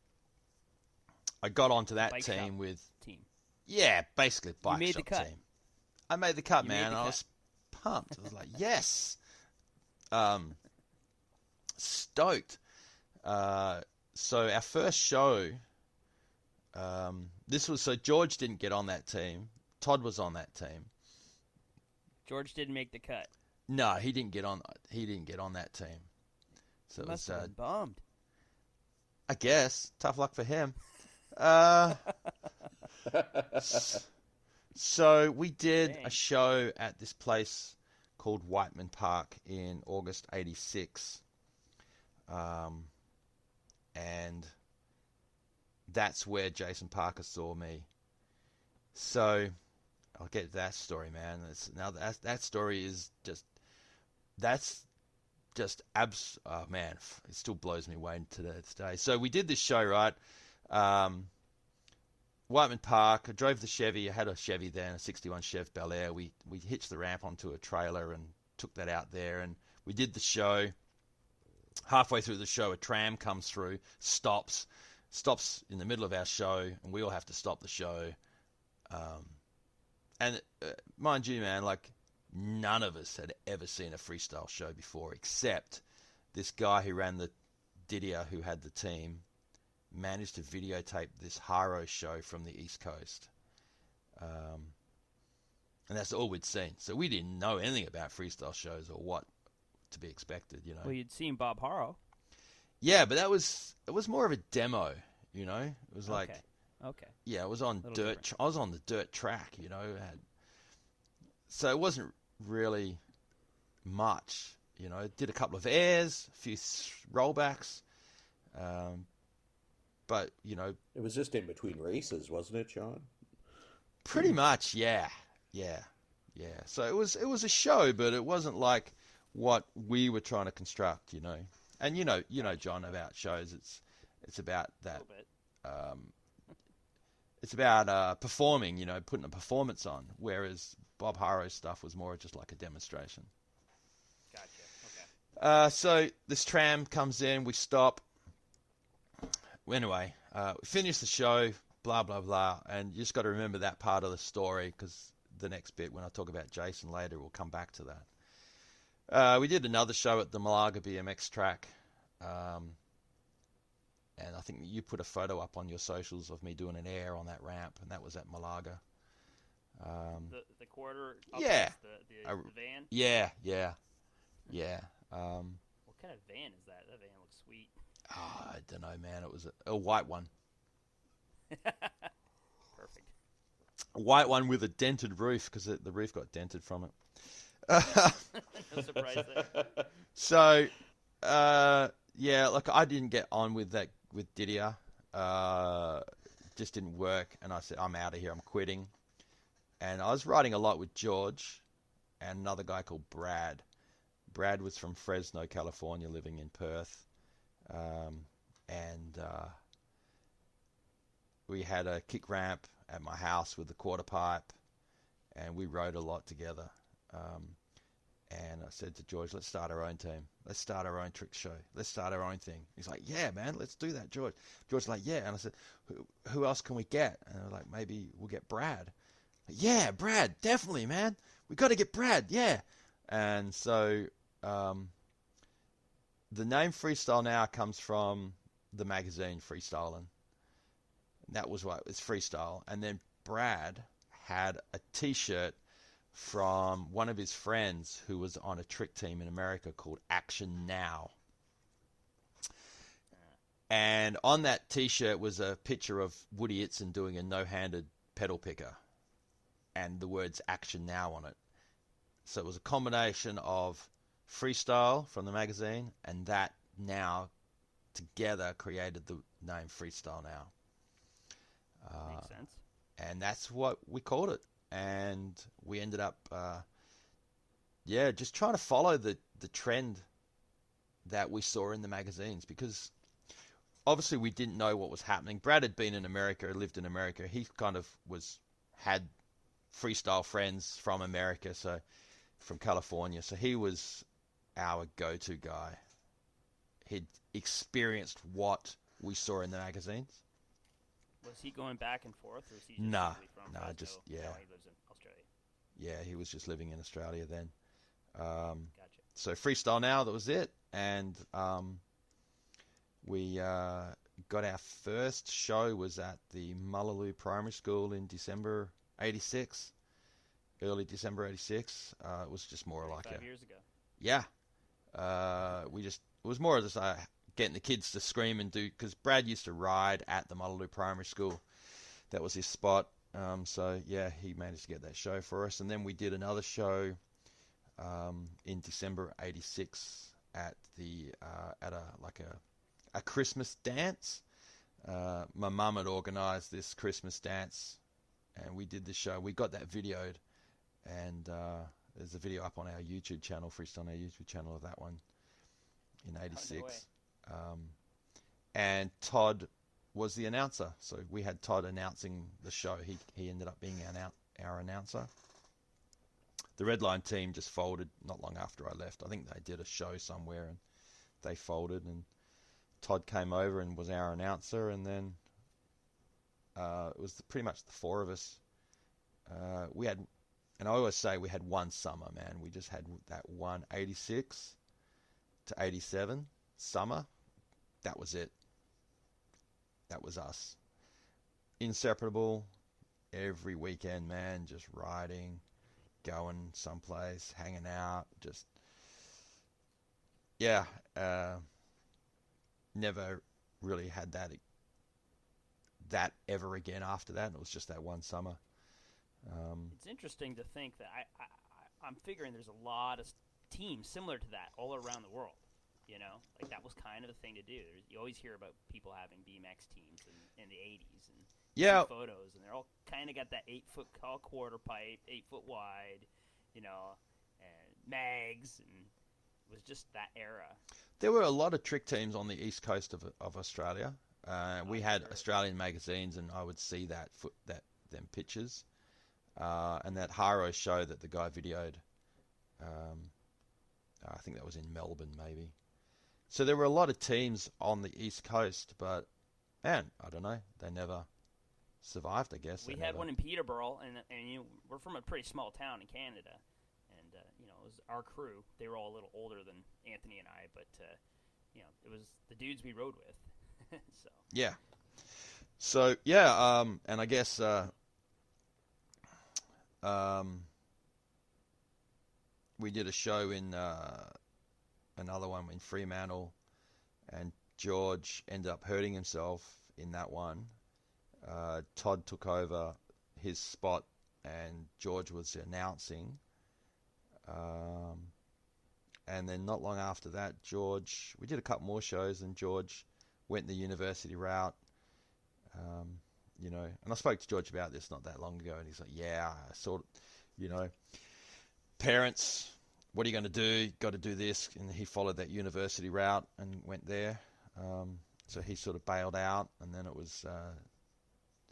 I got onto that Bike team shop with team. yeah, basically bike made shop the cut. team. I made the cut, You man. made the I cut. was pumped. I was like, yes, um, stoked. Uh, so our first show, um, this was so George didn't get on that team. Todd was on that team. George didn't make the cut. No, he didn't get on. He didn't get on that team. So He it must was, have uh, been bummed. I guess, tough luck for him. Uh, so we did Dang. a show at this place called Whiteman Park in August eighty-six. Um, and that's where Jason Parker saw me. So I'll get to that story, man. It's, now that that story is just that's just abs. Oh man, it still blows me away to this day. So we did this show, right? Um, Whiteman Park. I drove the Chevy. I had a Chevy then, a sixty-one Chev Bel Air. We we hitched the ramp onto a trailer and took that out there, and we did the show. Halfway through the show, a tram comes through, stops, stops in the middle of our show, and we all have to stop the show. Um, and uh, mind you, man, like none of us had ever seen a freestyle show before, except this guy who ran the Didier, who had the team, managed to videotape this Haro show from the East Coast. Um, and that's all we'd seen. So we didn't know anything about freestyle shows or what to be expected, you know. Well, you'd seen Bob Haro. Yeah, but that was it was more of a demo, you know. It was like Okay. Okay. yeah, it was on Little dirt. different. Tr- I was on the dirt track, you know. It had, so it wasn't really much, you know. Did a couple of airs, a few s- rollbacks, um, but you know, It was just in between races, wasn't it, John? pretty much, yeah, yeah, yeah. So it was it was a show, but it wasn't like what we were trying to construct, you know. And you know, you know, John, about shows, it's it's about A that. little bit. Um, it's about uh, performing, you know, putting a performance on. Whereas Bob Haro's stuff was more just like a demonstration. Gotcha. Okay. Uh, so this tram comes in, we stop. Anyway, uh, we finish the show, blah, blah, blah. And you just got to remember that part of the story because the next bit, when I talk about Jason later, we'll come back to that. Uh, we did another show at the Malaga B M X track. Um, and I think you put a photo up on your socials of me doing an air on that ramp, and that was at Malaga. Um, The the quarter. Up Yeah. against The, the, I- the van. yeah, yeah, yeah. Um, What kind of van is that? That van looks sweet. oh, I don't know, man. It was a, a white one. Perfect. A white one with a dented roof because the, the roof got dented from it. No surprise there. So, uh, yeah, look, I didn't get on with that with Didier. Uh, just didn't work, and I said, I'm out of here. I'm quitting. And I was riding a lot with George and another guy called Brad. Brad was from Fresno, California, living in Perth, um, and uh, we had a kick ramp at my house with the quarter pipe, and we rode a lot together. Um, and I said to George, let's start our own team. Let's start our own trick show. Let's start our own thing. He's like, yeah, man, let's do that, George. George's like, yeah. And I said, who, who else can we get? And I was like, maybe we'll get Brad. Yeah, Brad, definitely, man. We got to get Brad, yeah. And so um, the name Freestyle Now comes from the magazine Freestyling. That was what it's Freestyle. And then Brad had a T-shirt from one of his friends who was on a trick team in America called Action Now. And on that T-shirt was a picture of Woody Itzen doing a no-handed pedal picker, and the words Action Now on it. So it was a combination of Freestyle from the magazine and that now together created the name Freestyle Now. Uh, Makes sense. And that's what we called it. And we ended up, uh, yeah, just trying to follow the, the trend that we saw in the magazines, because obviously we didn't know what was happening. Brad had been in America, lived in America. He kind of was had freestyle friends from America, so from California. So he was our go-to guy. He'd experienced what we saw in the magazines. Was he going back and forth, or was he just Nah, simply from nah, Fresno? just- yeah. No, he lives in Australia. Yeah, he was just living in Australia then. Um, Gotcha. so Freestyle Now, that was it. And um, we uh, got our first show was at the Mullaloo Primary School in December eighty-six, early December eighty-six. Uh, it was just more like Five a years ago. yeah. Uh, we just it was more just uh, getting the kids to scream and do, because Brad used to ride at the Mullaloo Primary School. That was his spot. Um, so yeah, he managed to get that show for us, and then we did another show um, in December eighty-six at the uh, at a like a a Christmas dance. Uh, my mum had organised this Christmas dance, and we did the show. We got that videoed, and uh, there's a video up on our YouTube channel, Freestyle Now YouTube channel, of that one in eighty-six. Oh, no way. Um, and Todd was the announcer, so we had Todd announcing the show. He he ended up being our, our announcer. The Redline team just folded not long after I left. I think they did a show somewhere and they folded, and Todd came over and was our announcer, and then uh, it was pretty much the four of us. Uh, we had, and I always say we had one summer, man. We just had that one eighty-six to eighty-seven summer. That was it. That was us. Inseparable. Every weekend, man, just riding, going someplace, hanging out, just, yeah, uh, never really had that that ever again after that. It was just that one summer. Um, It's interesting to think that I, I, I- I'm figuring there's a lot of s- teams similar to that all around the world. You know, like that was kind of the thing to do. There's, you always hear about people having B M X teams in, in the eighties, and you yeah, see photos, and they're all kind of got that eight foot tall quarter pipe, eight foot wide, you know, and mags, and it was just that era. there were a lot of trick teams on the east coast of of Australia. Uh, we Oh, had sure. Australian magazines, and I would see that foot that them pictures, uh, and that Haro show that the guy videoed. Um, I think that was in Melbourne, maybe. So there were a lot of teams on the east coast, but man, I don't know, they never survived. I guess We They had never- one in Peterborough, and and you know, we're from a pretty small town in Canada, and uh, you know, it was our crew. They were all a little older than Anthony and I, but uh, you know, it was the dudes we rode with. so Yeah. So yeah, um, and I guess uh, um, we did a show in uh, another one in Fremantle, and George ended up hurting himself in that one. Uh, Todd took over his spot, and George was announcing. Um, and then not long after that, George, we did a couple more shows, and George went the university route. Um, you know, and I spoke to George about this not that long ago, and he's like, yeah, I sort of, you know, parents, what are you going to do? Got to do this. And he followed that university route and went there. Um, so he sort of bailed out, and then it was uh,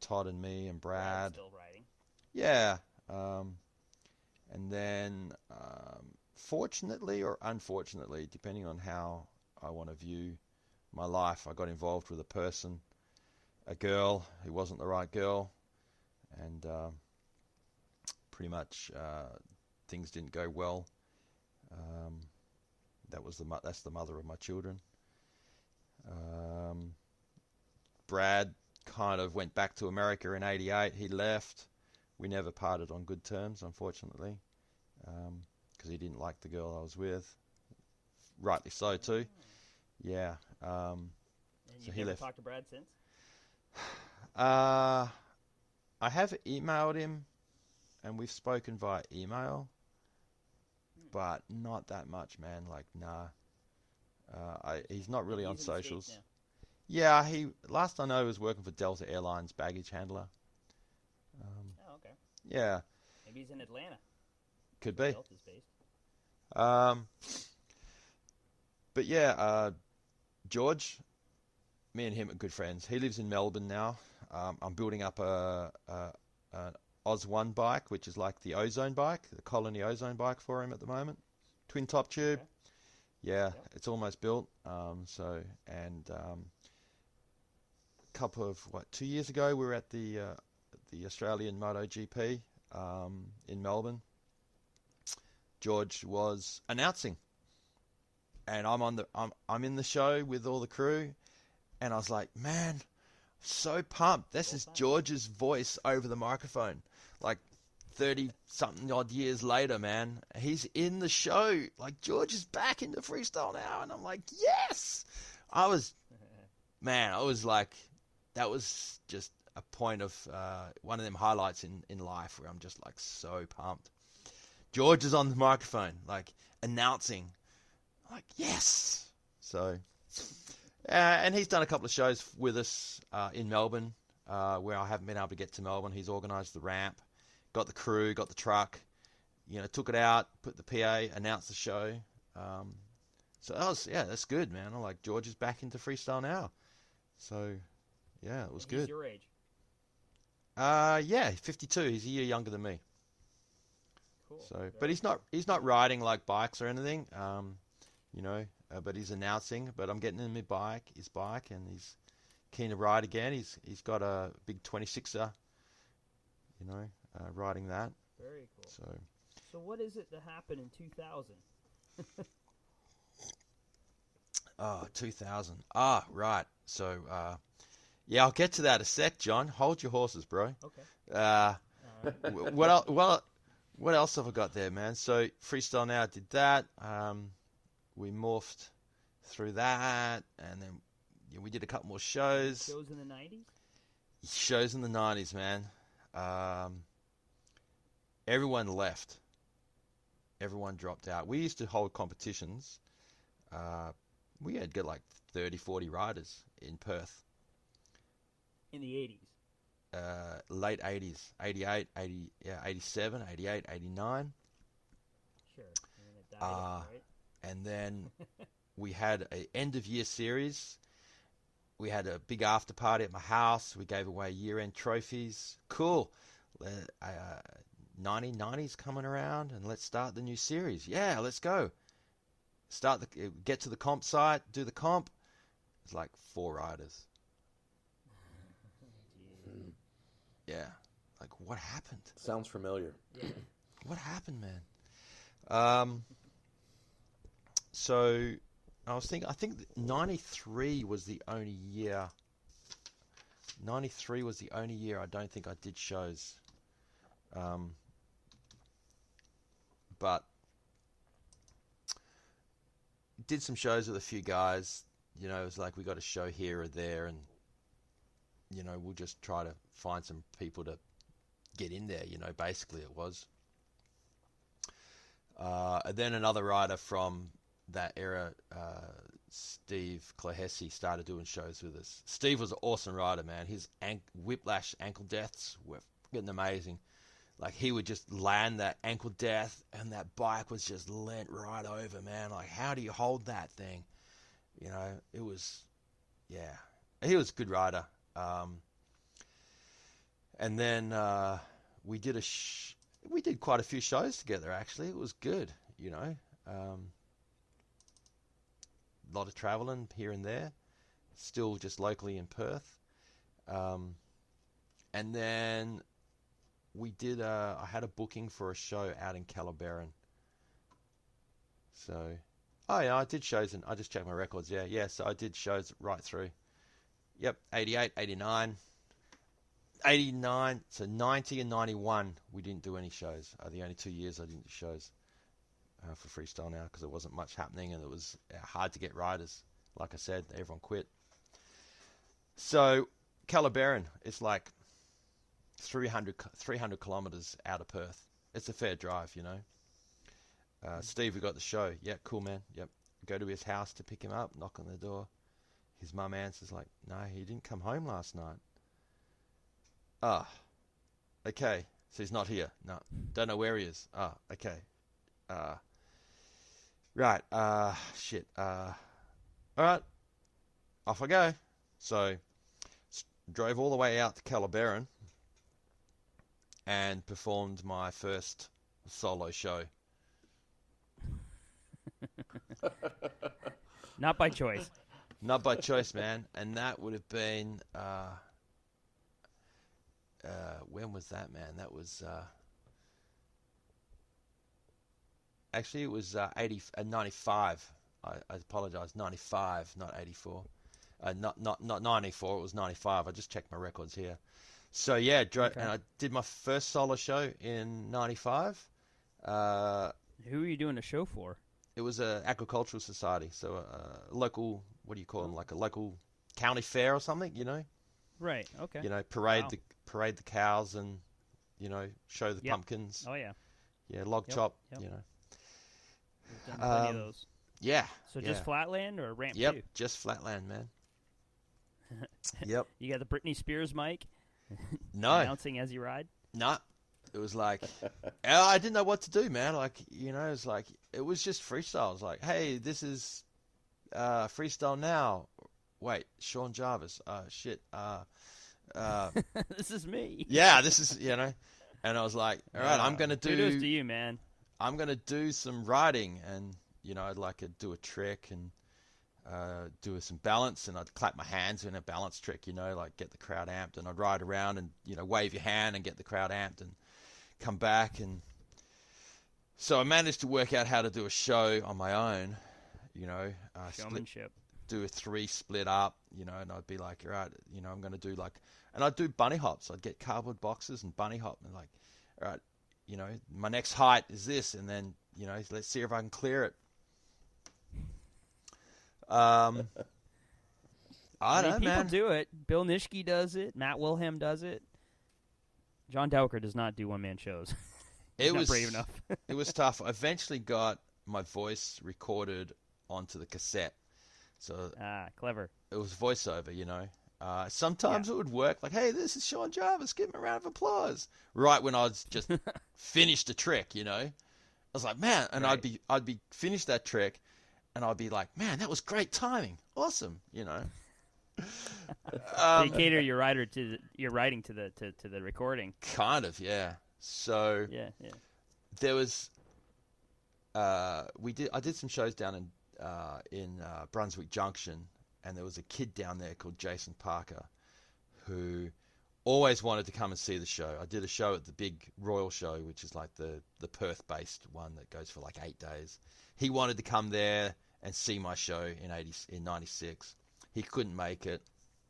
Todd and me and Brad. Brad's still riding. Yeah. Um, and then, um, fortunately or unfortunately, depending on how I want to view my life, I got involved with a person, a girl who wasn't the right girl, and um, pretty much uh, things didn't go well. Um, that was the mo- that's the mother of my children. Um, Brad kind of went back to America in eighty-eight. He left. We never parted on good terms, unfortunately, because um, he didn't like the girl I was with. Rightly so, too. Yeah. Um, And so you he never left. talked to Brad since? Uh, I have emailed him, and we've spoken via email, but not that much, man. Like, nah. Uh, I, he's not really He's on in the States socials. now. Yeah, he last I know he was working for Delta Airlines baggage handler. Um, Oh, okay. yeah, Maybe he's in Atlanta. could be. Delta's based. Um, but yeah, uh, George, me and him are good friends. He lives in Melbourne now. Um, I'm building up a, a an Oz One bike, which is like the Ozone bike, the Colony Ozone bike for him at the moment. Twin top tube. Okay. Yeah, Yep. it's almost built. Um, so and um, a couple of what two years ago we were at the uh, the Australian MotoGP um, in Melbourne. George was announcing, and I'm on the I'm I'm in the show with all the crew, and I was like, man, so pumped! This is George's voice over the microphone, like thirty something odd years later, man. He's in the show. Like George is back into freestyle now, and I'm like, yes! I was, man, I was like, that was just a point of uh, one of them highlights in in life where I'm just like so pumped. George is on the microphone, like announcing, like yes. So, uh, and he's done a couple of shows with us uh, in Melbourne, uh, where I haven't been able to get to Melbourne. He's organised the ramp, got the crew, got the truck, you know, took it out, put the P A, announced the show. Um, so that was, yeah, that's good, man. I'm like, George is back into freestyle now. So, yeah, it was And good. He's your age. Uh, yeah, fifty-two. He's a year younger than me. Cool. So, Very but he's not he's not riding like bikes or anything, um, you know. Uh, but he's announcing. But I'm getting him his bike, his bike, and he's keen to ride again. He's he's got a big twenty-sixer, you know, uh, riding that. Very cool. So, So what is it that happened in two thousand? oh, two thousand. Ah, right. So, uh, yeah, I'll get to that a sec, John. Hold your horses, bro. Okay. Uh, All right. wh- what else? Well, what else have I got there, man? So freestyle now did that. Um, we morphed through that, and then yeah, we did a couple more shows. Shows in the nineties? Shows in the nineties, man. Um, everyone left. Everyone dropped out. We used to hold competitions. Uh, we had got like thirty, forty riders in Perth. In the eighties. Uh, late eighties, eighty-eight, eighty, yeah, eighty-seven, eighty-eight, eighty-nine. Sure. And then it died Uh, off, right? And then we had a end of year series. We had a big after party at my house. We gave away year end trophies. Cool. Uh, uh, nineteen nineties coming around, and let's start the new series. Yeah, let's go. Start the get to the comp site, do the comp. It's like four riders. Yeah, like what happened? Sounds familiar. Yeah. What happened, man? Um, so I was thinking. I think ninety-three was the only year. ninety-three was the only year I don't think I did shows. Um, but did some shows with a few guys. You know, it was like we got a show here or there, and you know, we'll just try to find some people to get in there. You know, basically it was. Uh, and then another rider from that era, uh, Steve Clohessy, started doing shows with us. Steve was an awesome rider, man. His an- whiplash ankle deaths were getting amazing. Like, he would just land that ankle death, and that bike was just leant right over, man. Like, how do you hold that thing? You know, it was, yeah. He was a good rider. Um, And then uh, we did a sh- we did quite a few shows together. Actually, it was good. You know, um, a lot of traveling here and there. Still just locally in Perth. Um, and then we did. A, I had a booking for a show out in Calabarin. So, oh yeah, I did shows, and I just checked my records. Yeah, yeah. So I did shows right through. Yep, eighty-eight, eighty-nine. eighty-nine, so ninety and ninety-one, we didn't do any shows. Are the only two years I didn't do shows uh, for freestyle now, because there wasn't much happening and it was hard to get riders. Like I said, everyone quit. So Calabarin is like three hundred, three hundred kilometers out of Perth. It's a fair drive, you know. Uh, Steve, we got the show. Yeah, cool, man. Yep. Go to his house to pick him up, knock on the door. His mum answers like, no, he didn't come home last night. Ah, okay. So he's not here. No, don't know where he is. Ah, okay. Uh, right. Uh, shit. Uh, all right. Off I go. So s- drove all the way out to Calabarin and performed my first solo show. Not by choice. Not by choice, man. And that would have been. Uh, Uh, when was that, man? That was uh, actually it was uh, eighty, uh, ninety-five. I, I apologize, ninety-five, not eighty-four. Uh, not not not ninety-four. It was ninety-five. I just checked my records here. So yeah, dro- Okay. and I did my first solo show in ninety-five. Uh, Who are you doing a show for? it was a agricultural society, so a, a local. What do you call them? Like a local county fair or something, you know? Right. Okay. You know, parade Wow. the parade the cows and, you know, show the Yep. pumpkins. Oh yeah. Yeah, log Yep, chop. yep. You know. We've done plenty Um, of those. Yeah. So yeah. just flatland or ramp Yep. too? Just flatland, man. Yep. You got the Britney Spears mic No. announcing as you ride. No. It was like I didn't know what to do, man. Like, you know, it's like it was just freestyle. It was like, hey, this is uh, freestyle now. Wait, Sean Jarvis. Uh, shit. Uh, uh, This is me. yeah, this is, you know. And I was like, all right, I'm Wow. gonna do. Kudos to you, man. I'm gonna do some riding, and you know, I'd like to do a trick and uh, do some balance, and I'd clap my hands in a balance trick, you know, like get the crowd amped, and I'd ride around and you know wave your hand and get the crowd amped, and come back, and so I managed to work out how to do a show on my own, you know, uh, split, Showmanship. do a three split up, you know, and I'd be like, all right, you know, I'm gonna do like, and I'd do bunny hops. I'd get cardboard boxes and bunny hop, and like, all right. You know, my next height is this, and then, you know, let's see if I can clear it. Um, I I mean, don't know, people man. do it. Bill Nishke does it. Matt Wilhelm does it. John Dowker does not do one-man shows. He's It not was brave enough. it was tough. I eventually got my voice recorded onto the cassette, so Ah, clever. it was voiceover. You know, uh, sometimes it would work. Like, hey, this is Sean Jarvis. Give him a round of applause. Right when I was just finished a trick, you know, I was like, man, and Right. I'd be I'd be finished that trick, and I'd be like, man, that was great timing. Awesome, you know. So you cater your rider to the, your writing to the to, to the recording. Kind of, yeah. So Yeah, yeah. there was, uh, we did. I did some shows down in uh, in uh, Brunswick Junction, and there was a kid down there called Jason Parker, who always wanted to come and see the show. I did a show at the big Royal Show, which is like the the Perth-based one that goes for like eight days. He wanted to come there and see my show in eighty in ninety-six. He couldn't make it.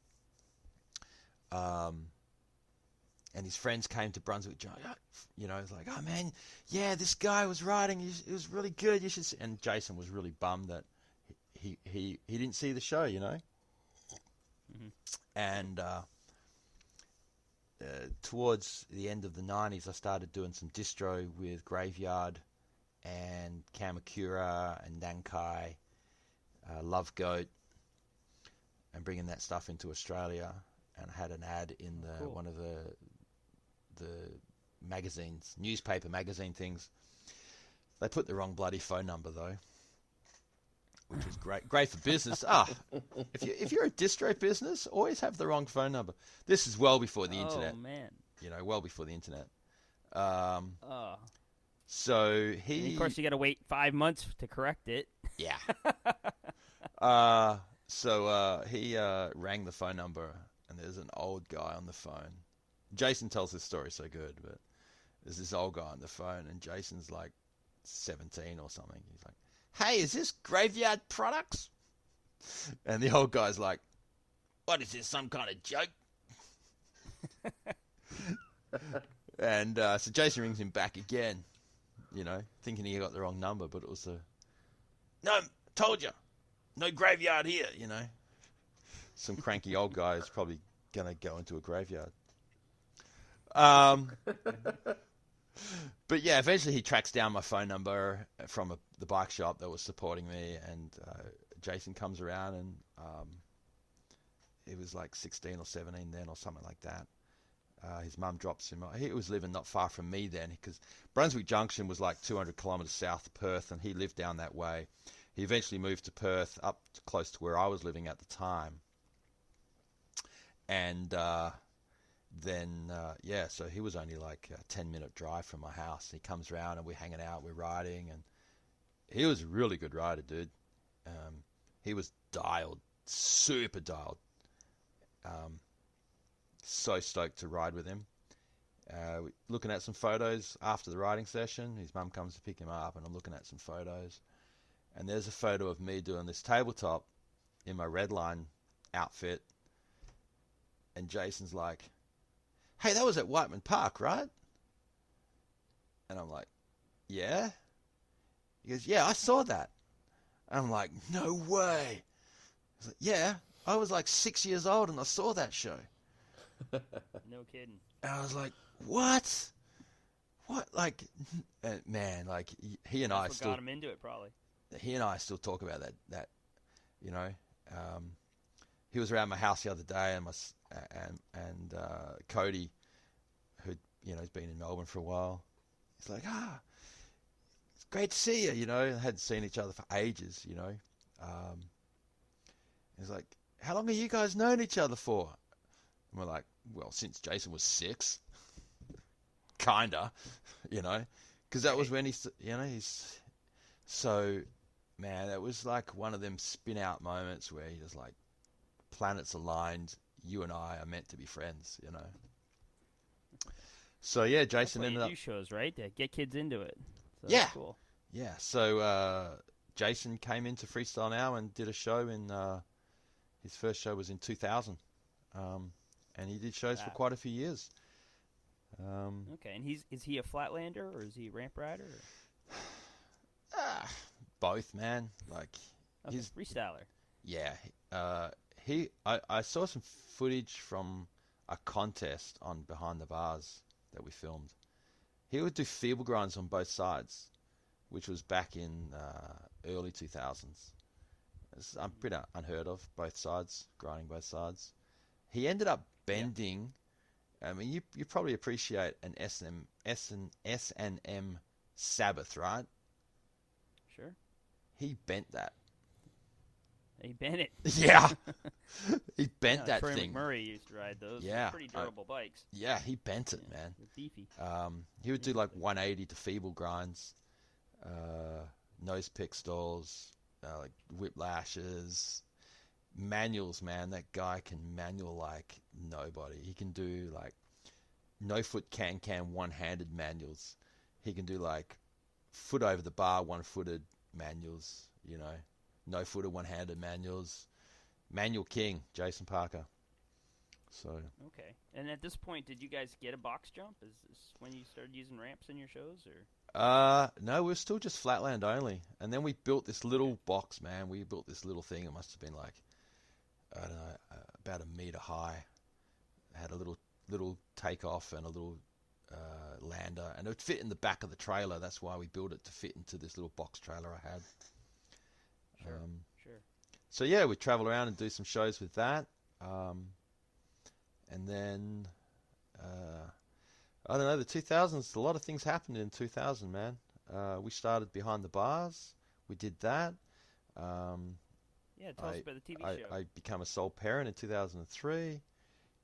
Um, and his friends came to Brunswick, you know, it's like, oh man, yeah, this guy was riding, it was really good. You should see. And Jason was really bummed that he he, he didn't see the show, you know. Mm-hmm. And uh, uh, towards the end of the nineties, I started doing some distro with Graveyard and Kamakura and Nankai, uh, Love Goat, and bringing that stuff into Australia. And I had an ad in the Cool. one of the the magazines, newspaper magazine things. They put the wrong bloody phone number though, which was great. Great for business. Ah, if you if you're a distro business, always have the wrong phone number. This is well before the oh internet. man. you know, well before the internet. Um, Oh. so he, And of course, you got to wait five months to correct it. yeah. uh, so uh, he uh, rang the phone number, and there's an old guy on the phone. Jason tells this story so good, but there's this old guy on the phone, and Jason's like seventeen or something. He's like, "Hey, is this Graveyard Products?" And the old guy's like, "What is this, some kind of joke?" And uh, so Jason rings him back again, you know, thinking he got the wrong number, but it was a, "No, told you, no graveyard here," you know. Some cranky old guy is probably going to go into a graveyard. Um, but yeah, eventually he tracks down my phone number from a, the bike shop that was supporting me, and uh, Jason comes around, and um, he was like sixteen or seventeen then or something like that. Uh, his mum drops him. He was living not far from me then, because Brunswick Junction was like two hundred kilometres south of Perth, and he lived down that way. He eventually moved to Perth, up to close to where I was living at the time. And uh, then, uh, yeah, so he was only like a ten-minute drive from my house. He comes around, and we're hanging out, we're riding, and he was a really good rider, dude. Um, he was dialed, super dialed. Um, so stoked to ride with him. Uh, looking at some photos after the riding session. His mum comes to pick him up, and I'm looking at some photos. And there's a photo of me doing this tabletop in my Redline outfit. And Jason's like, "Hey, that was at Whiteman Park, right?" And I'm like, "Yeah." He goes, "Yeah, I saw that." And I'm like, "No way." He's like, "Yeah, I was like six years old and I saw that show." No kidding. And I was like, "What? What?" Like, uh, man, like he, he and I That's what still got him into it, probably. he and I still talk about that. That you know, um, he was around my house the other day, and my s- and and uh, Cody, who you know has been in Melbourne for a while, he's like, "Ah, it's great to see you." You know, hadn't seen each other for ages. You know, um, he's like, "How long have you guys known each other for?" And we're like, "Well, since Jason was six." Kinda, you know, because that was when he's, you know, he's so, man, it was like one of them spin out moments where you're just like, planets aligned, you and I are meant to be friends, you know. So yeah, Jason That's why ended you up, do shows, right? To get kids into it. So Yeah. That's cool. yeah. So uh, Jason came into Freestyle Now and did a show in, uh, his first show was in two thousand, um, and he did shows for Wow. quite a few years. Um, Okay, and he's is he a flatlander or is he a ramp rider? Or? ah, both, man. Like, Okay, he's freestyler. yeah. Uh, he, I, I saw some footage from a contest on Behind the Bars that we filmed. He would do feeble grinds on both sides, which was back in uh, early two thousands. It's um, pretty unheard of, both sides, grinding both sides. He ended up bending. I mean, you you probably appreciate an S M, S and S and M Sabbath, right? Sure. He bent that. Hey, Bennett. Yeah, he bent Yeah, that Troy thing. McMurray used to ride those. They're Yeah, pretty I- durable bikes. Yeah, he bent it, Yeah, man. they're beefy. Um, he would do like one eighty to feeble grinds, uh, nose pick stalls, uh, like whiplashes, manuals. Man, that guy can manual like nobody. He can do like no foot can can one handed manuals. He can do like foot over the bar one footed manuals. You know, no footer one handed manuals. Manual king, Jason Parker. So. Okay. And at this point, did you guys get a box jump? Is this when you started using ramps in your shows, or? Uh, no, we we're still just flatland only. And then we built this little box, man. We built this little thing. It must have been like, I don't know, uh, about a meter high. It had a little little takeoff and a little uh, lander, and it would fit in the back of the trailer. That's why we built it, to fit into this little box trailer I had. Sure. Um, Sure. so yeah, we'd travel around and do some shows with that. Um, and then, uh, I don't know, the two thousands, a lot of things happened in two thousand, man. Uh, we started Behind the Bars. We did that. Um, Yeah, tell us I, about the T V I, show. I became a sole parent in two thousand three.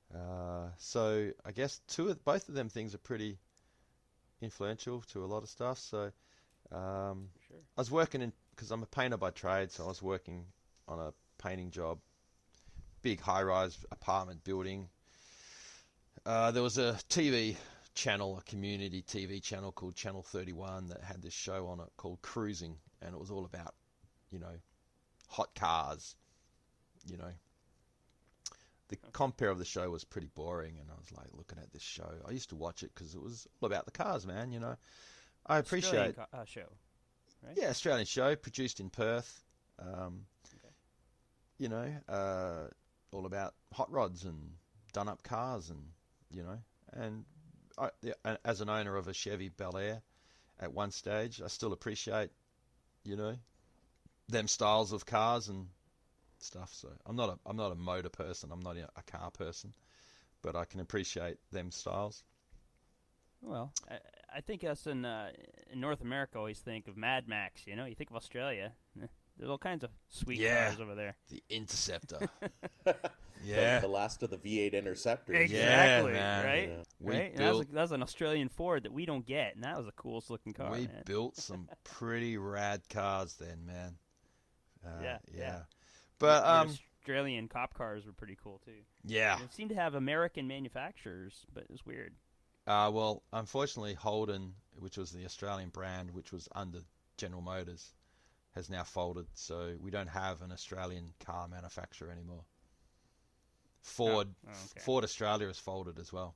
Uh, so I guess two of both of them things are pretty influential to a lot of stuff. So um, Sure. I was working in, because I'm a painter by trade, so I was working on a painting job, big high-rise apartment building. Uh, there was a T V channel, a community T V channel called Channel thirty-one that had this show on it called Cruising, and it was all about, you know, hot cars, you know. The compare of the show was pretty boring, and I was like looking at this show. I used to watch it because it was all about the cars, man, you know. I appreciate... Australian co- uh, show, right? Yeah, Australian show, produced in Perth. Um, Okay. You know, uh, all about hot rods and done-up cars, and, you know. And I, yeah, as an owner of a Chevy Bel Air at one stage, I still appreciate, you know, them styles of cars and stuff. So I'm not a I'm not a motor person. I'm not a, a car person, but I can appreciate them styles. Well, I, I think us in, uh, in North America always think of Mad Max. You know, you think of Australia. eh, There's all kinds of sweet Yeah. cars over there. The Interceptor. The, Yeah. the last of the V eight Interceptors. Yeah, Exactly, man. right? Yeah. We right? And that, was built a, that was an Australian Ford that we don't get, and that was the coolest looking car. we man. built some pretty rad cars then, man. Uh, Yeah, yeah. yeah. But The um, Australian cop cars were pretty cool too. yeah. They seem to have American manufacturers, but it's weird. Uh, well, unfortunately, Holden, which was the Australian brand, which was under General Motors, has now folded. So we don't have an Australian car manufacturer anymore. Ford, Oh, okay. Ford Australia has folded as well.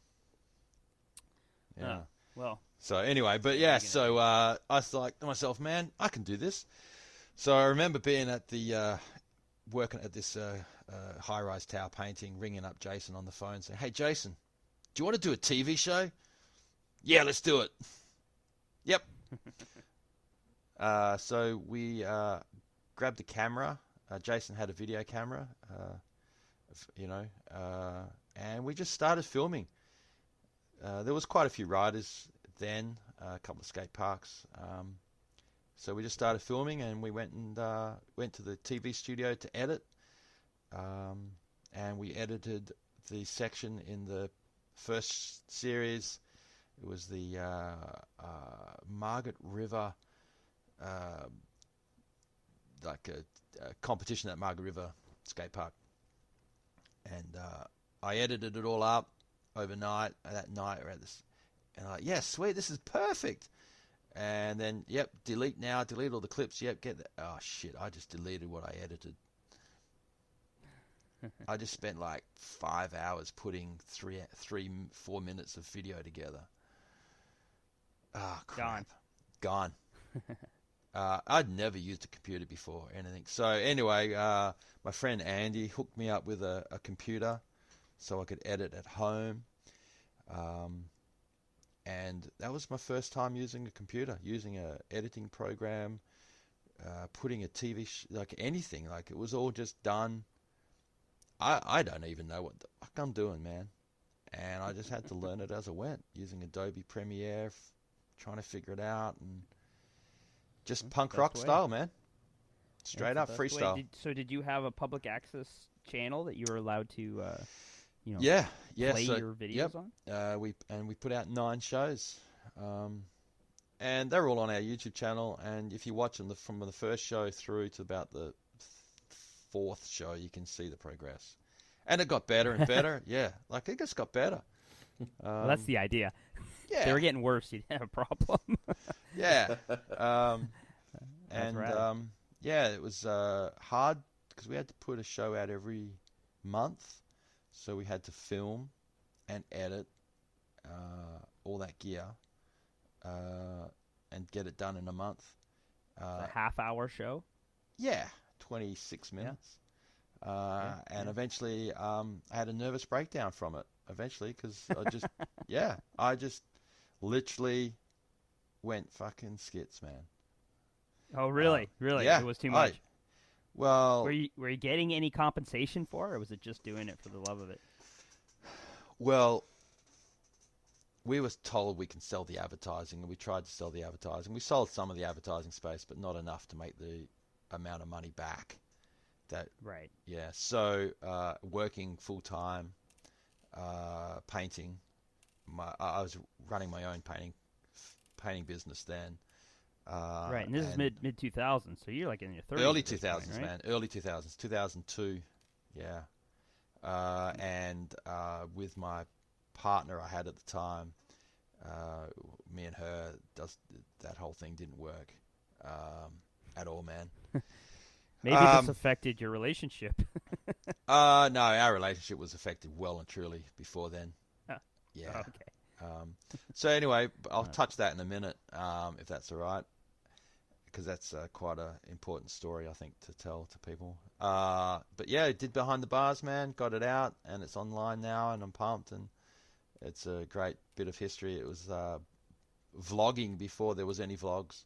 Yeah. Oh. Well, So anyway, but yeah, so uh, I thought to myself, man, I can do this. So I remember being at the uh, working at this uh, uh, high-rise tower painting, ringing up Jason on the phone, saying, "Hey, Jason, do you want to do a T V show?" "Yeah, let's do it." Yep. uh, so we uh, grabbed a camera. Uh, Jason had a video camera, uh, f- you know, uh, and we just started filming. Uh, there was quite a few riders then, uh, a couple of skate parks. Um, so we just started filming, and we went and uh, went to the T V studio to edit. Um, and we edited the section in the first series. It was the uh, uh, Margaret River, uh, like a, a competition at Margaret River skate park. And uh, I edited it all up overnight. That night, we're at this, and I'm like, yeah, sweet, this is perfect. And then, yep, delete now, delete all the clips. Yep, get that. Oh shit, I just deleted what I edited. I just spent like five hours putting three, three, four minutes of video together. Ah, crap. Gone. uh, I'd never used a computer before or anything. So anyway, uh, my friend Andy hooked me up with a, a computer so I could edit at home. Um, and that was my first time using a computer, using a editing program, uh, putting a T V, sh- like anything. Like it was all just done. I, I don't even know what the fuck I'm doing, man. And I just had to learn it as I went, using Adobe Premiere, f- trying to figure it out, and just That's punk the rock best way. style, man. Straight That's up the best way. freestyle. Did, so did you have a public access channel that you were allowed to, uh, you know, Yeah, yeah. play so, your videos yep. on? Uh, we and we put out nine shows, um, and they're all on our YouTube channel. And if you watch them the, from the first show through to about the fourth show, you can see the progress. And it got better and better. Yeah, like it just got better. Um, Well, that's the idea. yeah, If they were getting worse, you'd have a problem. yeah. Um, That's and rad. um, yeah, it was uh, hard because we had to put a show out every month, so we had to film and edit uh, all that gear uh, and get it done in a month. Uh, a half-hour show. yeah, twenty-six minutes. Uh, Yeah, and yeah. eventually, um, I had a nervous breakdown from it. Eventually, because I just, yeah, I just literally went fucking skits, man. Oh, really? really? yeah, It was too I- much. Well, Were you were you getting any compensation for it, or was it just doing it for the love of it? well, we were told we can sell the advertising, and we tried to sell the advertising. We sold some of the advertising space, but not enough to make the amount of money back. That Right. yeah. So uh, working full time, uh, painting. My, I was running my own painting painting business then. Uh, right, and this and is mid mid two thousands, so you're like in your thirties. early at this two thousands, point, right? man. Early two thousands, two thousand two, yeah. Uh, and uh, with my partner I had at the time, uh, me and her, does that whole thing didn't work um, at all, man. Maybe um, this affected your relationship. uh, no, our relationship was affected well and truly before then. Oh, Yeah. okay. Um, so anyway, I'll touch that in a minute, um, if that's all right, because that's uh, quite an important story, I think, to tell to people. Uh, but yeah, did Behind the Bars, man. Got it out, and it's online now, and I'm pumped, and it's a great bit of history. It was uh, vlogging before there was any vlogs.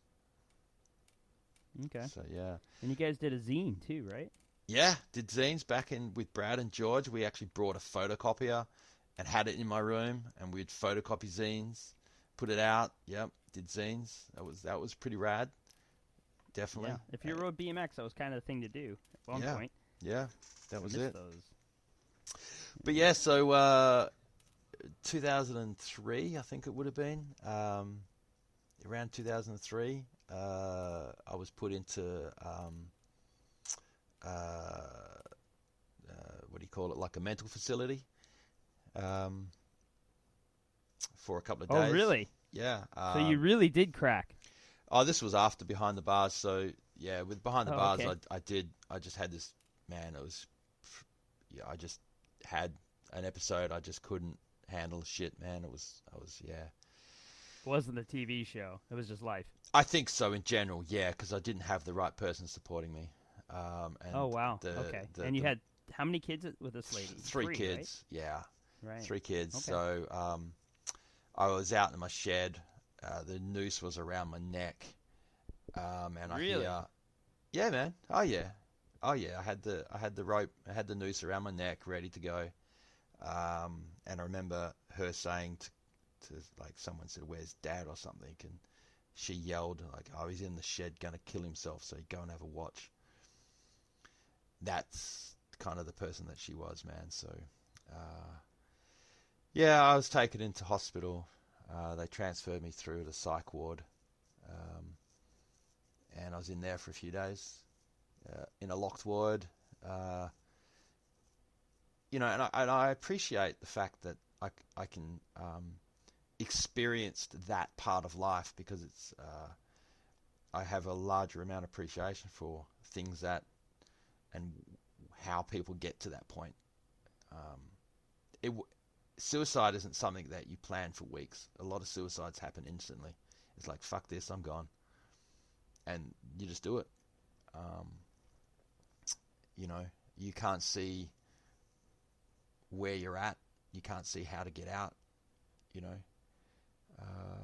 Okay. So yeah. And you guys did a zine too, right? Yeah, did zines back in with Brad and George. We actually brought a photocopier and had it in my room, and we'd photocopy zines, put it out. Yep, did zines. That was that was pretty rad. Definitely. Yeah. If you rode B M X, that was kind of the thing to do at one Yeah. point. Yeah, that was I missed it. Those. But yeah, so uh, two thousand three, I think it would have been. Um, around two thousand three, uh, I was put into um, uh, uh, what do you call it? Like a mental facility. Um, for a couple of days. Oh, really? Yeah. Um, So you really did crack. oh, this was after Behind the Bars. So yeah, with Behind the Oh, Bars, okay. I, I did. I just had this. Man, it was. Yeah, I just had an episode. I just couldn't handle shit, man. It was. I was. Yeah. It wasn't a T V show. It was just life. I think so in general. Yeah, because I didn't have the right person supporting me. Um, and Oh, wow. the- okay. the- and you the- had how many kids with this lady? three, right? kids. Yeah. Right. Three kids. Okay. So um, I was out in my shed. Uh, the noose was around my neck, um, and I Really? hear, yeah, man. Oh yeah, oh yeah. I had the I had the rope. I had the noose around my neck, ready to go. Um, and I remember her saying to, to like someone said, "Where's Dad?" or something, and she yelled like, "Oh, he's in the shed, gonna kill himself. So you go and have a watch." That's kind of the person that she was, man. So. Uh, Yeah, I was taken into hospital. Uh, they transferred me through the psych ward, um, and I was in there for a few days, uh, in a locked ward. Uh, you know, and I, and I appreciate the fact that I, I can um, experience that part of life, because it's uh, I have a larger amount of appreciation for things that and how people get to that point. Um, it. W- Suicide isn't something that you plan for weeks. A lot of suicides happen instantly. It's like, fuck this, I'm gone. And you just do it. Um, you know, you can't see where you're at. You can't see how to get out, you know. Uh,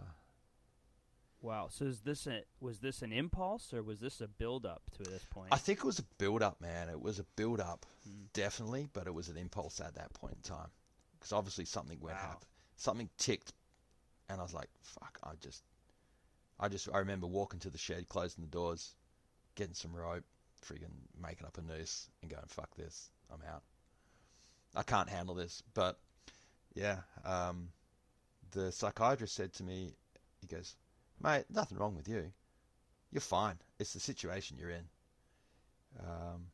Wow. So is this a, was this an impulse, or was this a build up to this point? I think it was a build-up, man. It was a build-up, Hmm. definitely, but it was an impulse at that point in time. Because obviously something went Wow. happen. Something ticked, and I was like, "Fuck!" I just, I just, I remember walking to the shed, closing the doors, getting some rope, freaking making up a noose, and going, "Fuck this! I'm out. I can't handle this." But yeah, um, the psychiatrist said to me, he goes, "Mate, nothing wrong with you. You're fine. It's the situation you're in." Um,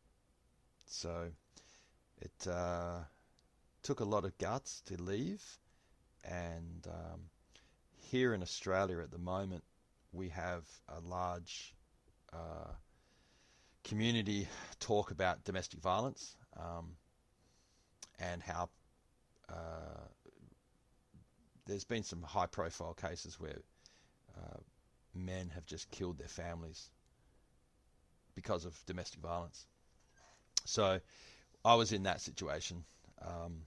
so it. Uh, took a lot of guts to leave, and um, here in Australia at the moment we have a large uh, community talk about domestic violence, um, and how uh, there's been some high profile cases where uh, men have just killed their families because of domestic violence. So I was in that situation. Um,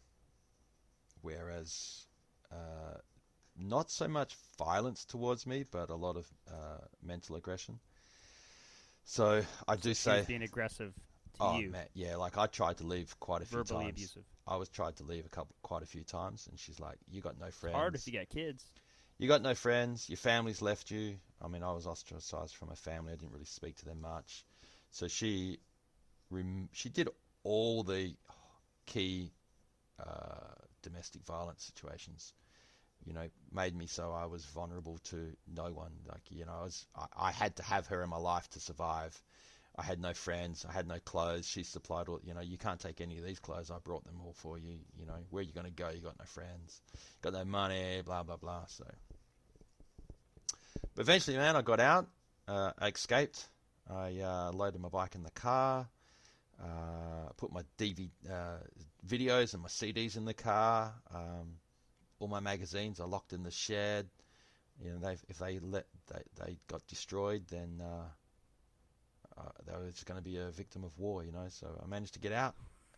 Whereas, uh, not so much violence towards me, but a lot of uh, mental aggression. So I do He say, was being aggressive to oh you, man, yeah, like I tried to leave quite a few verbally times. abusive. I was tried to leave a couple, quite a few times, and she's like, "You got no friends. Hard if you got kids. You got no friends. Your family's left you." I mean, I was ostracized from my family. I didn't really speak to them much. So she, rem- she did all the key. Uh, domestic violence situations, you know, made me so I was vulnerable to no one. Like, you know, I was, I, I had to have her in my life to survive. I had no friends. I had no clothes. She supplied all, you know, you can't take any of these clothes. I brought them all for you. You know, where are you going to go? You got no friends, got no money, blah, blah, blah. So, but eventually, man, I got out. Uh, I escaped. I uh, loaded my bike in the car. Uh, put my D V D uh, videos and my C Ds in the car. Um, all my magazines I locked in the shed. You know, they if they let they, they got destroyed, then uh, uh, they were just going to be a victim of war. You know, so I managed to get out.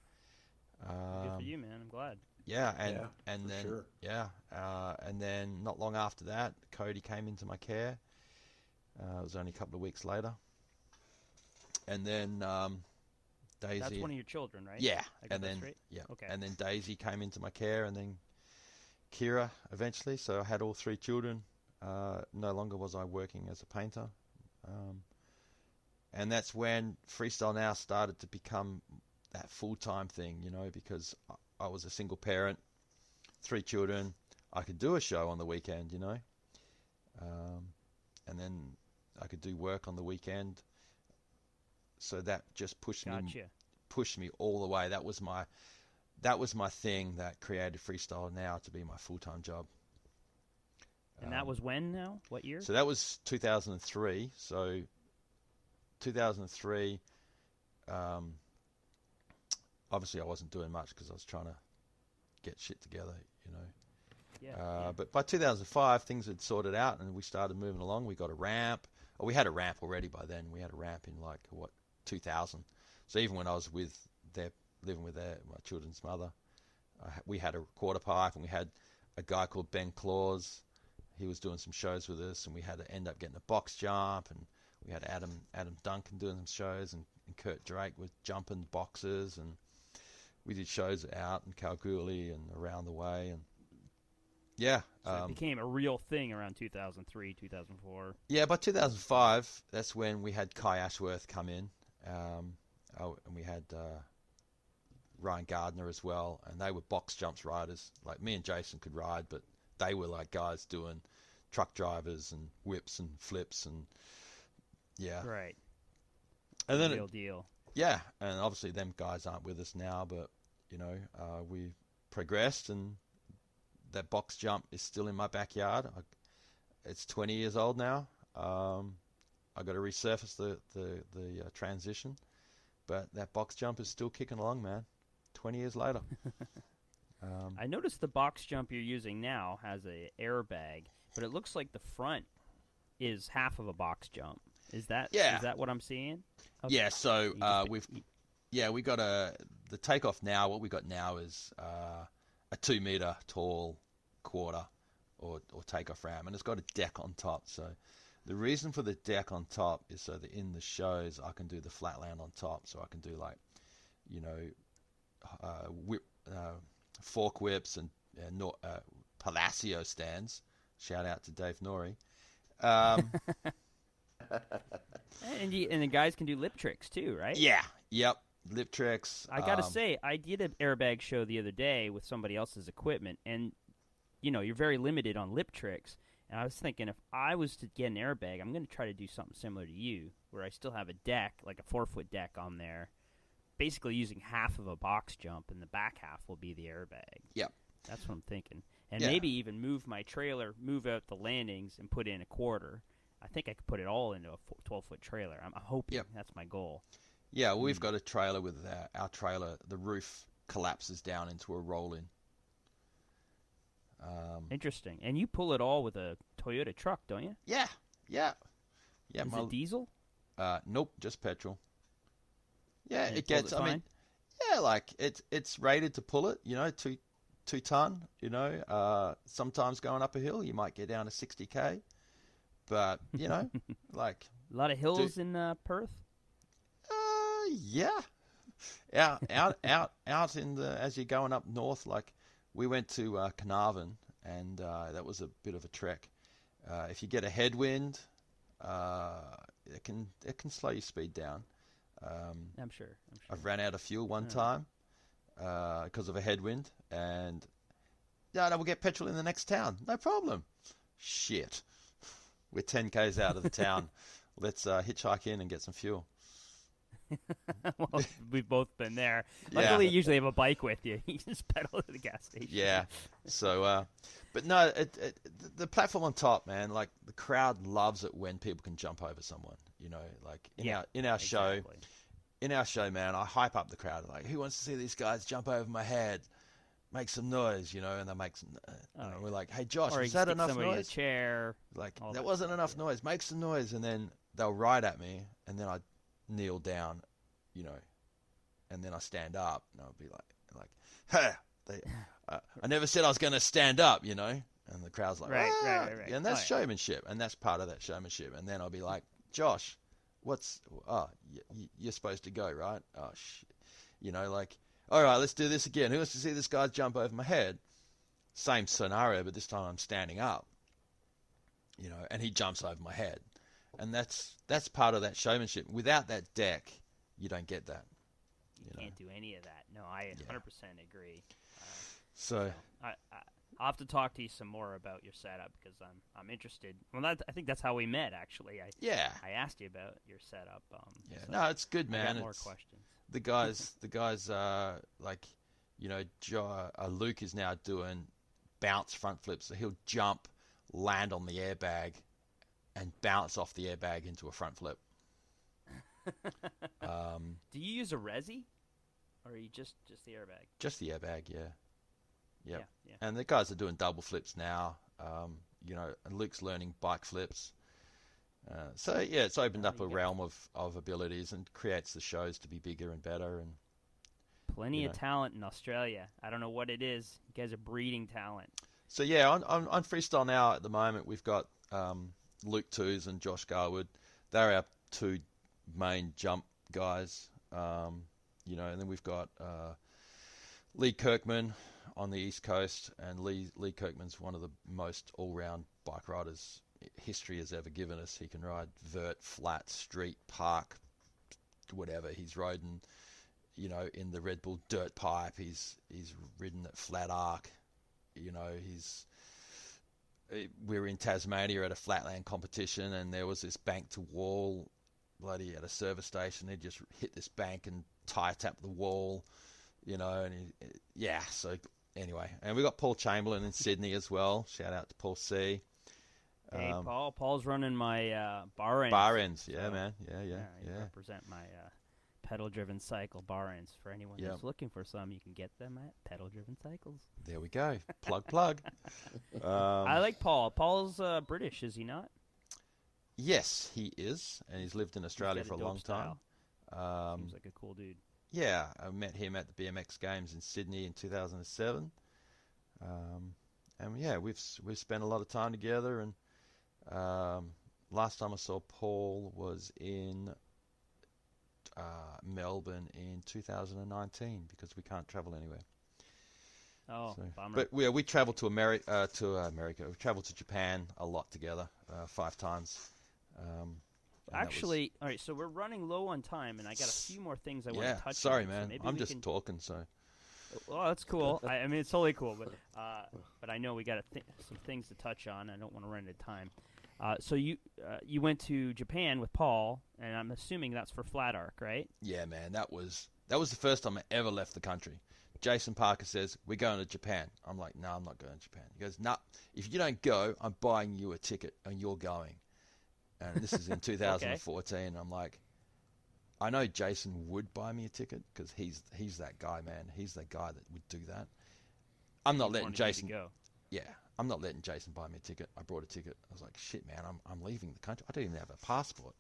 Um, Good for you, man. I'm glad. Yeah, and Yeah, and for then sure. yeah, uh, and then not long after that, Cody came into my care. Uh, it was only a couple of weeks later, and then um, Daisy. That's one of your children, right? Yeah, I got and that then straight? yeah, Okay. and then Daisy came into my care, and then Kira eventually. So I had all three children. Uh, no longer was I working as a painter, um, and that's when Freestyle Now started to become that full-time thing. You know, because I, I was a single parent, three children. I could do a show on the weekend. You know, um, and then I could do work on the weekend. So that just pushed me Gotcha. pushed me all the way. That was my that was my thing that created Freestyle Now to be my full-time job. And that Um, was when now? What year? So that was two thousand three. So two thousand three, um, obviously I wasn't doing much because I was trying to get shit together, you know. yeah, Uh, yeah. But by two thousand five, things had sorted out and we started moving along. We got a ramp. Oh, we had a ramp already by then. We had a ramp in like, what, two thousand. So even when I was with their, living with their, my children's mother, uh, we had a quarter pipe and we had a guy called Ben Claus. He was doing some shows with us and we had to end up getting a box jump, and we had Adam Adam Duncan doing some shows, and, and Kurt Drake was jumping boxes, and we did shows out in Kalgoorlie and around the way, and yeah. So it Um, became a real thing around two thousand three, two thousand four. yeah, by two thousand five, that's when we had Kai Ashworth come in, um, oh, and we had uh, Ryan Gardner as well, and they were box jumps riders. Like me and Jason could ride, but they were like guys doing truck drivers and whips and flips and yeah. Right. And then Real it, deal. yeah, and obviously them guys aren't with us now, but you know, uh, we progressed, and that box jump is still in my backyard. I, it's twenty years old now. Um, I got to resurface the the the uh, transition, but that box jump is still kicking along, man. Twenty years later. um, I noticed the box jump you're using now has a airbag, but it looks like the front is half of a box jump. Is that Yeah. is that what I'm seeing? Okay. yeah, so You just uh, ma- we've yeah we got a the takeoff now. What we got now is uh, a two meter tall quarter or or takeoff ram, and it's got a deck on top. So the reason for the deck on top is so that in the shows I can do the flatland on top, so I can do like, you know, uh, whip, uh, fork whips and uh, no, uh, Palacio stands. Shout out to Dave Norrie. Um, And you, and the guys can do lip tricks too, right? yeah, yep, lip tricks. I gotta um, say, I did an airbag show the other day with somebody else's equipment, and you know, you're very limited on lip tricks. And I was thinking, if I was to get an airbag, I'm going to try to do something similar to you, where I still have a deck, like a four-foot deck on there, basically using half of a box jump, and the back half will be the airbag. Yep. That's what I'm thinking. And Yeah. maybe even move my trailer, move out the landings, and put in a quarter. I think I could put it all into a twelve-foot trailer. I'm, I'm hoping. Yep. That's my goal. Yeah, well, we've Hmm. got a trailer with our, our trailer. The roof collapses down into a roll-in. Um, Interesting. And you pull it all with a Toyota truck, don't you? yeah, yeah, yeah. Is my- it diesel? uh, nope, just petrol. Yeah, And it pulled gets. it I mean, fine? yeah, like it's it's rated to pull it. You know, two two ton. You know, uh, sometimes going up a hill, you might get down to sixty k. But you know, like, A lot of hills in uh, Perth? uh, yeah, out out out out in the as you're going up north, like. We went to uh, Carnarvon, and uh, that was a bit of a trek. Uh, if you get a headwind, uh, it can it can slow your speed down. Um, I'm sure. I'm sure. I've ran out of fuel one Yeah. time because of a headwind, and Yeah, no, we'll get petrol in the next town. No problem. Shit. We're ten k's out of the town. Let's uh, hitchhike in and get some fuel. Well, we've both been there. Yeah. Luckily, you usually have a bike with you. You just pedal to the gas station. Yeah. So, uh, but no, it, it, the platform on top, man, like the crowd loves it when people can jump over someone. You know, like in Yeah, our in our show, exactly. in our show, man, I hype up the crowd. Like, who wants to see these guys jump over my head? Make some noise, you know, and they make some. Uh, Oh, you know, yeah. we're like, hey, Josh, Or was you that stick enough somebody in a noise? chair. Like, all that that wasn't stuff, enough yeah. noise. Make some noise, and then they'll ride at me, and then I kneel down, you know, and then I stand up, and I'll be like, like, hey, they, uh, I never said I was going to stand up, you know, and the crowd's like, Right, ah! right, right, right. And that's Oh, yeah. showmanship, and that's part of that showmanship. And then I'll be like, Josh, what's, oh, y- y- you're supposed to go, right? Oh, shit. You know, like, all right, let's do this again. Who wants to see this guy jump over my head? Same scenario, but this time I'm standing up, you know, and he jumps over my head. And that's that's part of that showmanship. Without that deck, you don't get that. You You know. can't do any of that. No, I Yeah. one hundred percent agree. Uh, So, I, I, I'll have to talk to you some more about your setup because I'm I'm interested. Well, that, I think that's how we met. Actually, I yeah. I asked you about your setup. Um, Yeah. so No, it's good, I man. got more It's, questions. the guys, the guys, uh, like, you know, jo- uh, Luke is now doing bounce front flips. So he'll jump, land on the airbag, and bounce off the airbag into a front flip. Um, Do you use a resi, or are you just just the airbag? just the airbag, yeah. Yep. Yeah, yeah. And the guys are doing double flips now. Um, you know, and Luke's learning bike flips. Uh, so yeah, it's opened Oh, up a you got- realm of, of abilities and creates the shows to be bigger and better. And Plenty you of know. talent in Australia. I don't know what it is. You guys are breeding talent. so yeah, on, on, on freestyle now at the moment we've got um, Luke Twos and Josh Garwood. They're our two main jump guys. Um, you know, and then we've got uh, Lee Kirkman on the East Coast, and Lee Lee Kirkman's one of the most all-round bike riders history has ever given us. He can ride vert, flat, street, park, whatever. He's ridden, you know, in the Red Bull dirt pipe. He's he's ridden at Flat Arc. You know, he's. We were in Tasmania at a flatland competition, and there was this bank to wall, bloody at a service station. He just hit this bank and tie tap the wall, you know, and he, yeah. So anyway, and we got Paul Chamberlain in Sydney as well. Shout out to Paul C. Hey, Um, Paul. Paul's running my uh, bar ends. Bar ends, yeah, So, man, yeah, yeah, I yeah. represent my uh, pedal-driven cycle bar ends. For anyone Yep. who's looking for some, you can get them at Pedal-Driven Cycles. There we go. Plug, plug. Um, I like Paul. Paul's uh, British, is he not? Yes, he is, and he's lived in Australia got for a a dope long time. Um, Seems like a cool dude. yeah, I met him at the B M X Games in Sydney in two thousand seven. Um, and yeah, we've s- we've spent a lot of time together. And um, last time I saw Paul was in uh, Melbourne in two thousand nineteen because we can't travel anywhere. Oh, So- bummer. But we we traveled to America. Uh, to uh, America, we traveled to Japan a lot together, uh, five times. Um, and that was- Actually, all right, so we're running low on time, and I got a few more things I want yeah. to touch Sorry, on. so man. maybe I'm we just can... talking. So Well, that's cool. I, I mean, it's totally cool, but uh, but I know we got th- some things to touch on. I don't want to run out of time. Uh, so you uh, you went to Japan with Paul, and I'm assuming that's for Flat Arc, right? yeah, man, that was that was the first time I ever left the country. Jason Parker says, we're going to Japan. I'm like, no, I'm not going to Japan. He goes, no, if you don't go, I'm buying you a ticket and you're going. And this is in two thousand fourteen. I'm like, I know Jason would buy me a ticket because he's he's that guy, man. He's that guy that would do that. I'm not He letting wanted you to Jason. go. Yeah, I'm not letting Jason buy me a ticket. I brought a ticket. I was like, shit, man, I'm I'm leaving the country. I don't even have a passport.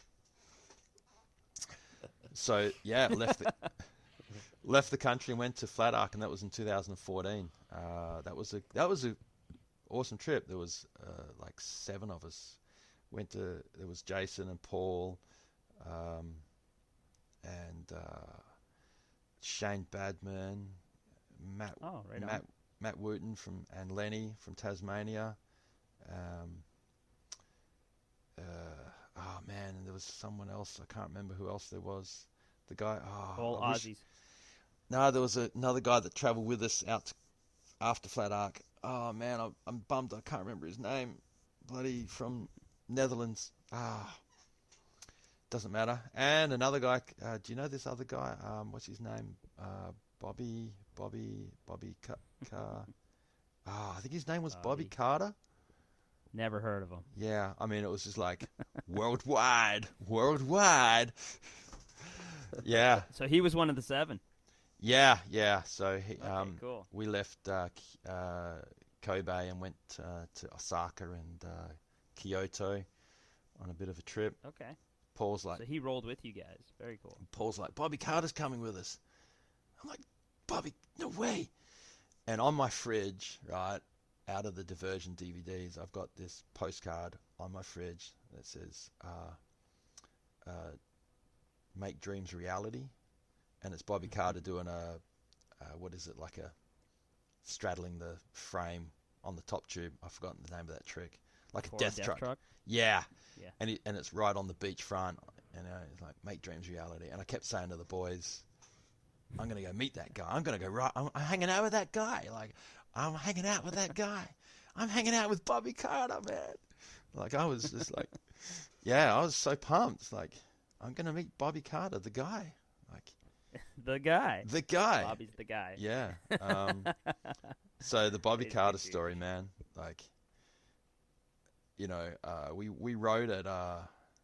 So yeah, left the left the country and went to Flat Arc, and that was in two thousand fourteen. Uh, that was a that was a awesome trip. There was uh, like seven of us. Went to there was Jason and Paul, um, and uh, Shane Badman, Matt Oh, right on. Matt Matt Wooten from and Lenny from Tasmania. Um, uh, oh man, and there was someone else. I can't remember who else there was. The guy. Oh, All I wish- Aussies. No, there was a, another guy that travelled with us out to after Flat Arc. Oh man, I'm, I'm bummed. I can't remember his name. Bloody from Netherlands. Ah, doesn't matter. And another guy. Uh, do you know this other guy? Um, what's his name? Uh, Bobby, Bobby, Bobby Car. Car- ah, I think his name was Bobby. Bobby Carter. Never heard of him. Yeah, I mean, it was just like worldwide, worldwide. Yeah. So he was one of the seven. Yeah, yeah. So he, Okay, um, cool. we left uh, K- uh, Kobe and went uh, to Osaka and uh, Kyoto on a bit of a trip. Okay. Paul's like, So he rolled with you guys. Very cool. Paul's like, Bobby Carter's coming with us. I'm like, Bobby, no way. And on my fridge, right, out of the Diversion D V Ds, I've got this postcard on my fridge that says, uh, uh, "Make dreams reality," and it's Bobby Carter doing a, uh, what is it, like a straddling the frame on the top tube. I've forgotten the name of that trick, like For a death, death truck. truck. Yeah, Yeah. and it, and it's right on the beach front, and uh, it's like, "Make dreams reality." And I kept saying to the boys, "I'm gonna go meet that guy. I'm gonna go right. I'm, I'm hanging out with that guy. Like, I'm hanging out with that guy. I'm hanging out with Bobby Carter, man." Like, I was just like, yeah, I was so pumped. Like, I'm gonna meet Bobby Carter, the guy. Like, The guy. the guy. Bobby's the guy. Yeah. Um, so the Bobby That is Carter good, dude. story, man. Like, you know, uh, we we rode at uh,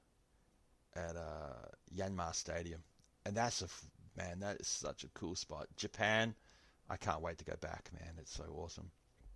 at uh, Yanmar Stadium, and that's a f- man. That is such a cool spot. Japan, I can't wait to go back, man. It's so awesome.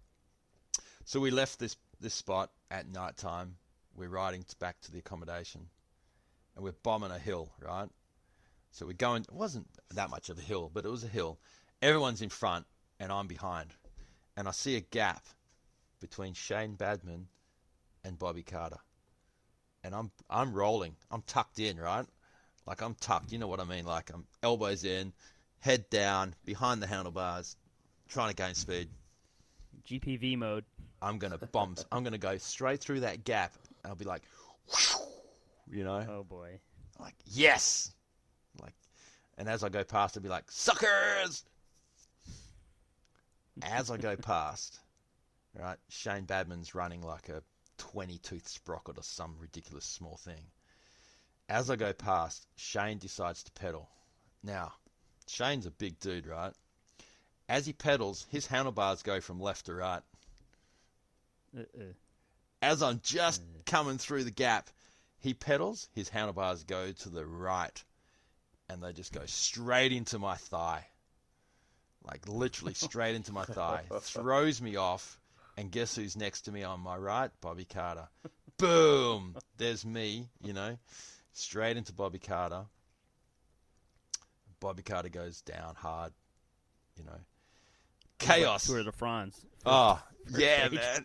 So we left this this spot at night time. We're riding t- back to the accommodation, and we're bombing a hill, right? So we're going. It wasn't that much of a hill, but it was a hill. Everyone's in front, and I'm behind, and I see a gap between Shane Badman and Bobby Carter, and I'm I'm rolling. I'm tucked in, right? Like, I'm tucked. You know what I mean? Like, I'm elbows in, head down, behind the handlebars, trying to gain speed. G P V mode. I'm gonna bomb. I'm gonna go straight through that gap. I'll be like, you know, Oh boy. like, yes, like, and as I go past, I'll be like, suckers. As I go past, right, Shane Badman's running like a twenty tooth sprocket or some ridiculous small thing. As I go past, Shane decides to pedal. Now, Shane's a big dude, right? As he pedals, his handlebars go from left to right. Uh-uh. As I'm just coming through the gap, he pedals, his handlebars go to the right, and they just go straight into my thigh. Like, literally straight into my thigh. Throws me off, and guess who's next to me on my right? Bobby Carter. Boom! There's me, you know, straight into Bobby Carter. Bobby Carter goes down hard, you know. Chaos. Tour de France. Oh, yeah, stage. man.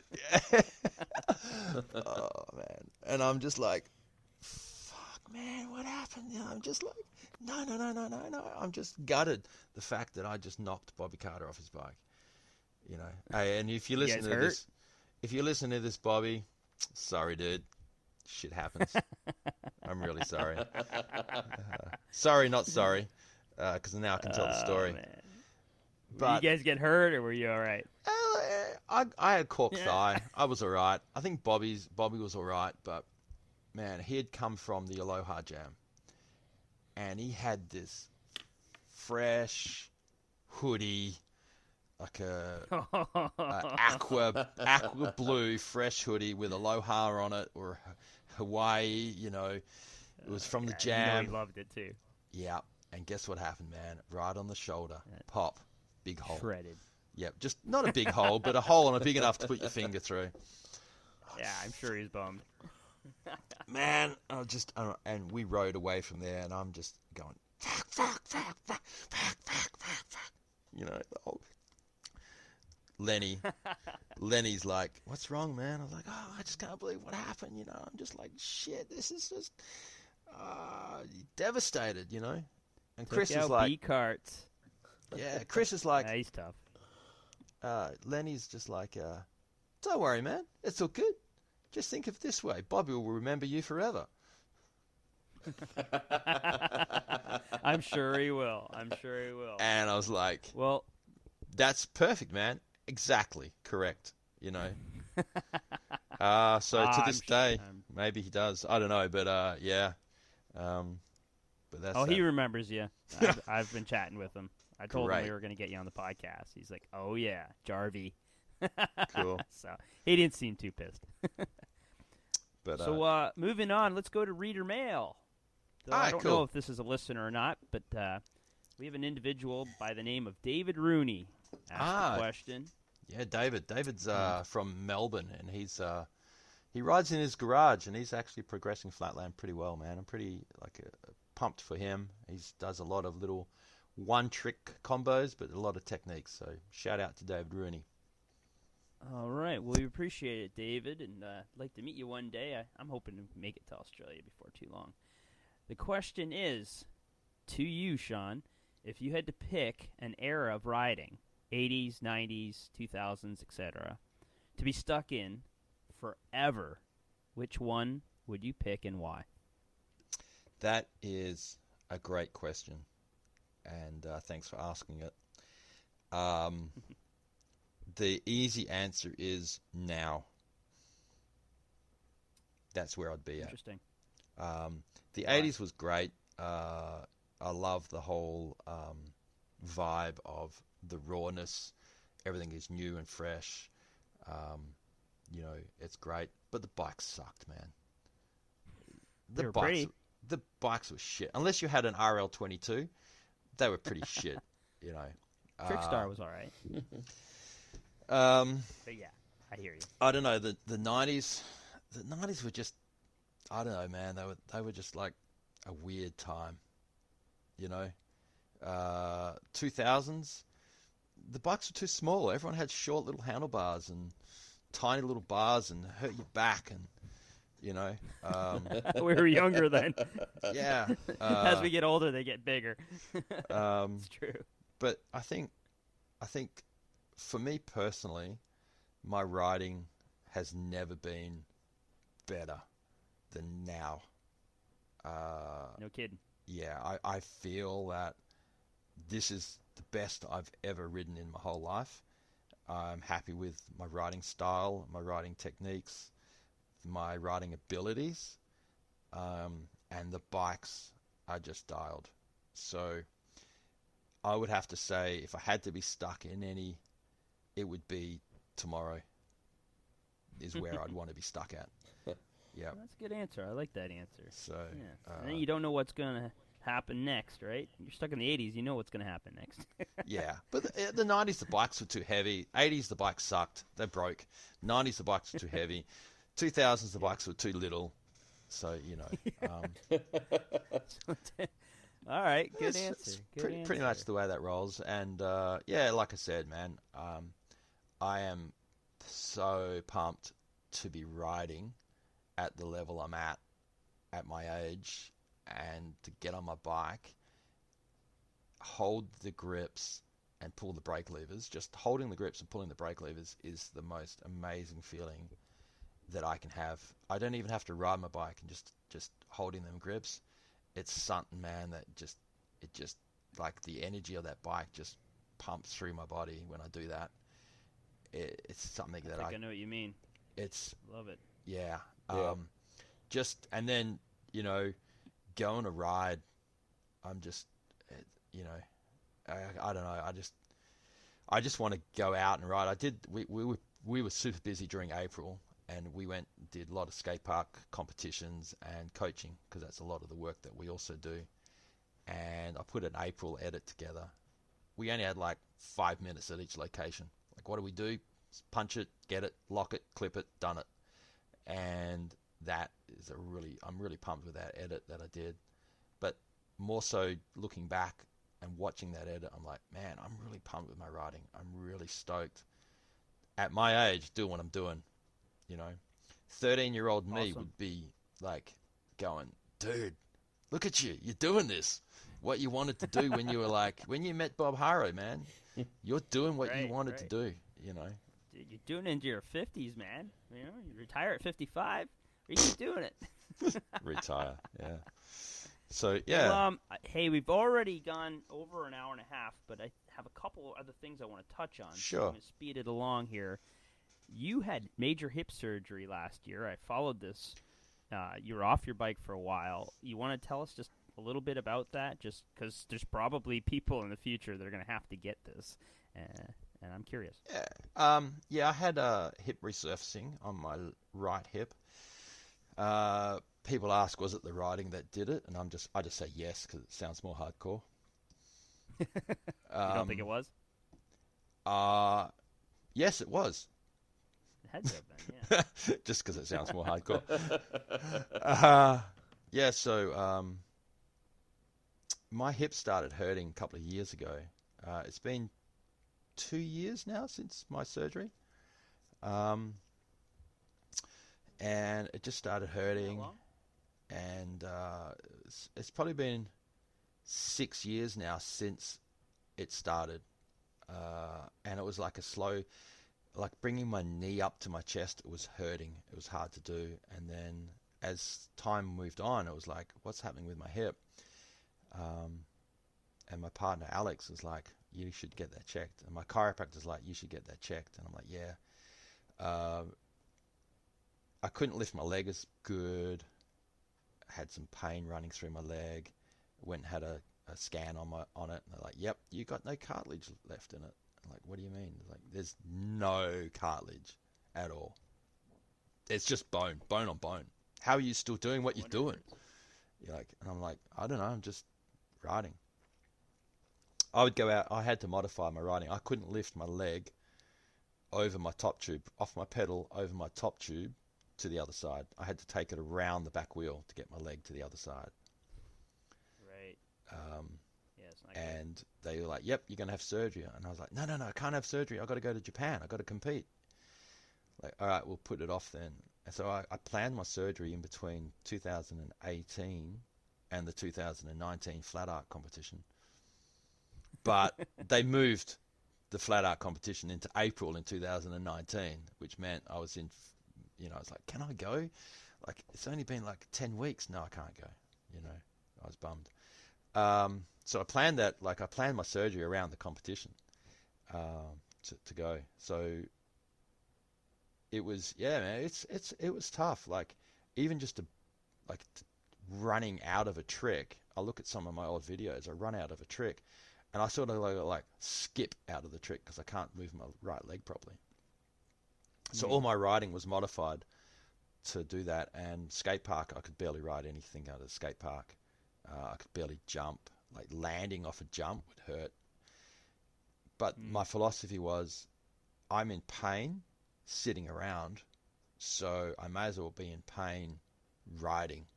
Oh, man. And I'm just like, fuck, man, what happened? You know, I'm just like, no, no, no, no, no, no. I'm just gutted the fact that I just knocked Bobby Carter off his bike. You know, hey, and if you listen guys to hurt? this, if you listen to this, Bobby, sorry, dude. Shit happens. I'm really sorry. Uh, sorry, not sorry, because now I can tell the story. Oh, man. But Did you guys get hurt, or were you all right? Uh, I I had cork Yeah. thigh. I was all right. I think Bobby's Bobby was all right, but man, he had come from the Aloha Jam, and he had this fresh hoodie, like a, a aqua aqua blue fresh hoodie with Aloha on it, or Hawaii. You know, it was from the Yeah, you know Jam. he loved it too. Yeah, and guess what happened, man? Right on the shoulder, pop, big hole. Shredded. Yep, just not a big hole, but a hole and a big enough to put your finger through. Yeah, I'm sure he's bummed. Man, I was just, uh, and we rode away from there, and I'm just going, fuck, fuck, fuck, fuck, fuck, fuck, fuck, fuck. You know, the whole... Lenny, Lenny's like, what's wrong, man? I was like, oh, I just can't believe what happened, you know. I'm just like, shit, this is just uh, devastated, you know. And Chris Took is out like, B carts. yeah, Chris is like, Yeah, he's tough. uh, Lenny's just like, uh, don't worry, man, it's all good. Just think of it this way, Bobby will remember you forever. I'm sure he will. I'm sure he will. And I was like, Well, that's perfect, man. exactly correct. You know. Uh, so Ah, to I'm this sh- day, I'm- maybe he does. I don't know, but uh, yeah. Um, but that's Oh, that. he remembers you. I've, I've been chatting with him. I told him Great. we were going to get you on the podcast. He's like, "Oh yeah, Jarvie." Cool. So he didn't seem too pissed. But So uh, uh, moving on, let's go to reader mail. So Ah, I don't cool. know if this is a listener or not, but uh, we have an individual by the name of David Rooney asked Ah. a question. yeah, David. David's uh, from Melbourne, and he's uh, he rides in his garage, and he's actually progressing flatland pretty well, man. I'm pretty like uh, pumped for him. He does a lot of little one-trick combos, but a lot of techniques. So shout out to David Rooney. All right. Well, we appreciate it, David, and uh, I'd like to meet you one day. I, I'm hoping to make it to Australia before too long. The question is, to you, Sean, if you had to pick an era of riding, eighties, nineties, two thousands, et cetera, to be stuck in forever, which one would you pick and why? That is a great question, and uh, thanks for asking it. Um, the easy answer is now. That's where I'd be at. Interesting. Um, the Why? eighties was great. Uh, I love the whole um, vibe of the rawness. Everything is new and fresh. Um, you know, it's great. But the bikes sucked, man. The They were bikes, pretty. the bikes were shit. Unless you had an R L twenty-two, they were pretty shit. You know. Trickstar Uh, was all right. Um, But yeah, I hear you. I don't know. The the nineties, the nineties were just, I don't know, man. They were they were just like a weird time, you know. Uh, two thousands, the bikes were too small. Everyone had short little handlebars and tiny little bars and hurt your back and, you know. Um, We were younger then. yeah. As Uh, we get older, they get bigger. um, It's true. but I think, I think, for me personally, my riding has never been better than now. Uh, No kidding. yeah, I, I feel that this is the best I've ever ridden in my whole life. I'm happy with my riding style, my riding techniques, my riding abilities, um, and the bikes are just dialed. So I would have to say, if I had to be stuck in any, it would be tomorrow is where I'd want to be stuck at. Yeah. That's a good answer. I like that answer. So, Yeah. uh, And then you don't know what's going to happen next, right? You're stuck in the eighties. You know what's going to happen next. yeah. But the, the nineties, the bikes were too heavy. eighties, the bikes sucked. They broke. nineties, the bikes were too heavy. two thousands, the bikes were too little. So, you know. Um, All right. Good it's- answer. it's Good pretty, answer. pretty much the way that rolls. And, uh, yeah, like I said, man, um, I am so pumped to be riding at the level I'm at, at my age, and to get on my bike, hold the grips, and pull the brake levers. Just holding the grips and pulling the brake levers is the most amazing feeling that I can have. I don't even have to ride my bike, and just just holding them grips, it's something, man, that just it just like the energy of that bike just pumps through my body when I do that. It, it's something I that think I, I know what you mean. it's Love it. yeah. Yeah. Um, just and then you know, go on a ride. I'm just, it- you know, I, I don't know. I just, I just want to go out and ride. I did. We we were we were super busy during April, and we went did a lot of skate park competitions and coaching because that's a lot of the work that we also do. And I put an April edit together. We only had like five minutes at each location. Like, what do we do? Punch it, get it, lock it, clip it, done it. And that is a really, I'm really pumped with that edit that I did. But more so looking back and watching that edit, I'm like, man, I'm really pumped with my riding. I'm really stoked. At my age, doing what I'm doing, you know. thirteen-year-old me Awesome. would be like going, dude, look at you. You're doing this. What you wanted to do when you were like, when you met Bob Harrow, man. You're doing what you Right, wanted right. to do, you know. Dude, you're doing it into your fifties, man. You know, you retire at fifty-five. You keep doing it. Retire, yeah. So yeah. Well, um, hey, we've already gone over an hour and a half, but I have a couple other things I want to touch on. Sure. So I'm going to speed it along here. You had major hip surgery last year. I followed this. Uh, you were off your bike for a while. You want to tell us just a little bit about that? Just because there's probably people in the future that are going to have to get this, uh, and I'm curious. Yeah. Um, yeah, I had a hip resurfacing on my right hip. Uh, people ask, was it the riding that did it? And I'm just, I just say yes because it sounds more hardcore. You um, don't think it was? Uh, yes, it was. It had to have been, yeah. Just because it sounds more hardcore. uh, yeah, so um, my hip started hurting a couple of years ago. Uh, it's been two years now since my surgery. Um, and it just started hurting. And uh, it's, it's probably been six years now since it started. Uh, and it was like a slow, like bringing my knee up to my chest, it was hurting. It was hard to do. And then as time moved on, it was like, what's happening with my hip? Um, and my partner, Alex, was like, you should get that checked. And my chiropractor's like, you should get that checked. And I'm like, yeah. Uh, I couldn't lift my leg as good. Had some pain running through my leg. Went and had a, a scan on my on it. And they're like, yep, you got no cartilage left in it. I'm like, what do you mean? They're like, there's no cartilage at all. It's just bone, bone on bone. How are you still doing what you're doing? You're like, and I'm like, I don't know. I'm just riding. I would go out. I had to modify my riding. I couldn't lift my leg over my top tube, off my pedal, over my top tube to the other side. I had to take it around the back wheel to get my leg to the other side. Right. Um, yeah, it's not and good. They were like, yep, you're going to have surgery. And I was like, no, no, no, I can't have surgery. I've got to go to Japan. I've got to compete. Like, all right, we'll put it off then. And so I, I planned my surgery in between two thousand eighteen and the two thousand nineteen Flat Art competition. But they moved the Flat Art competition into April in two thousand nineteen, which meant I was in, you know, I was like, can I go? Like, it's only been like ten weeks. No, I can't go. You know, I was bummed. Um, so I planned that, like I planned my surgery around the competition um, to, to go. So it was, yeah, man, it's, it's, it was tough. Like, even just to, like, to running out of a trick. I look at some of my old videos. I run out of a trick. And I sort of like, like skip out of the trick because I can't move my right leg properly. So mm. all my riding was modified to do that. And skate park, I could barely ride anything out of the skate park. Uh, I could barely jump. Like landing off a jump would hurt. But mm. my philosophy was, I'm in pain sitting around, so I may as well be in pain riding.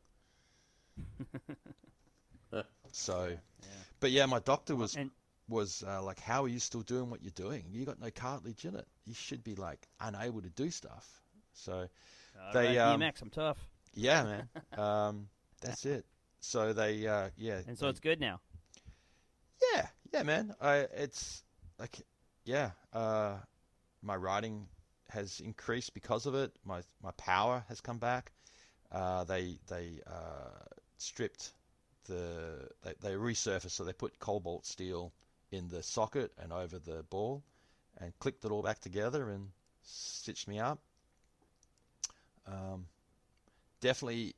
So, yeah. But yeah, my doctor was and, was uh, like, "How are you still doing what you're doing? You got no cartilage in it. You should be like unable to do stuff." So uh, they right, um, B M X, I'm tough. Yeah, man. um, that's it. So they uh, yeah. And so they, it's good now. Yeah, yeah, man. I it's like yeah. Uh, my riding has increased because of it. My my power has come back. Uh, they they uh, stripped. The, they, they resurfaced, so they put cobalt steel in the socket and over the ball and clicked it all back together and stitched me up. Um, definitely,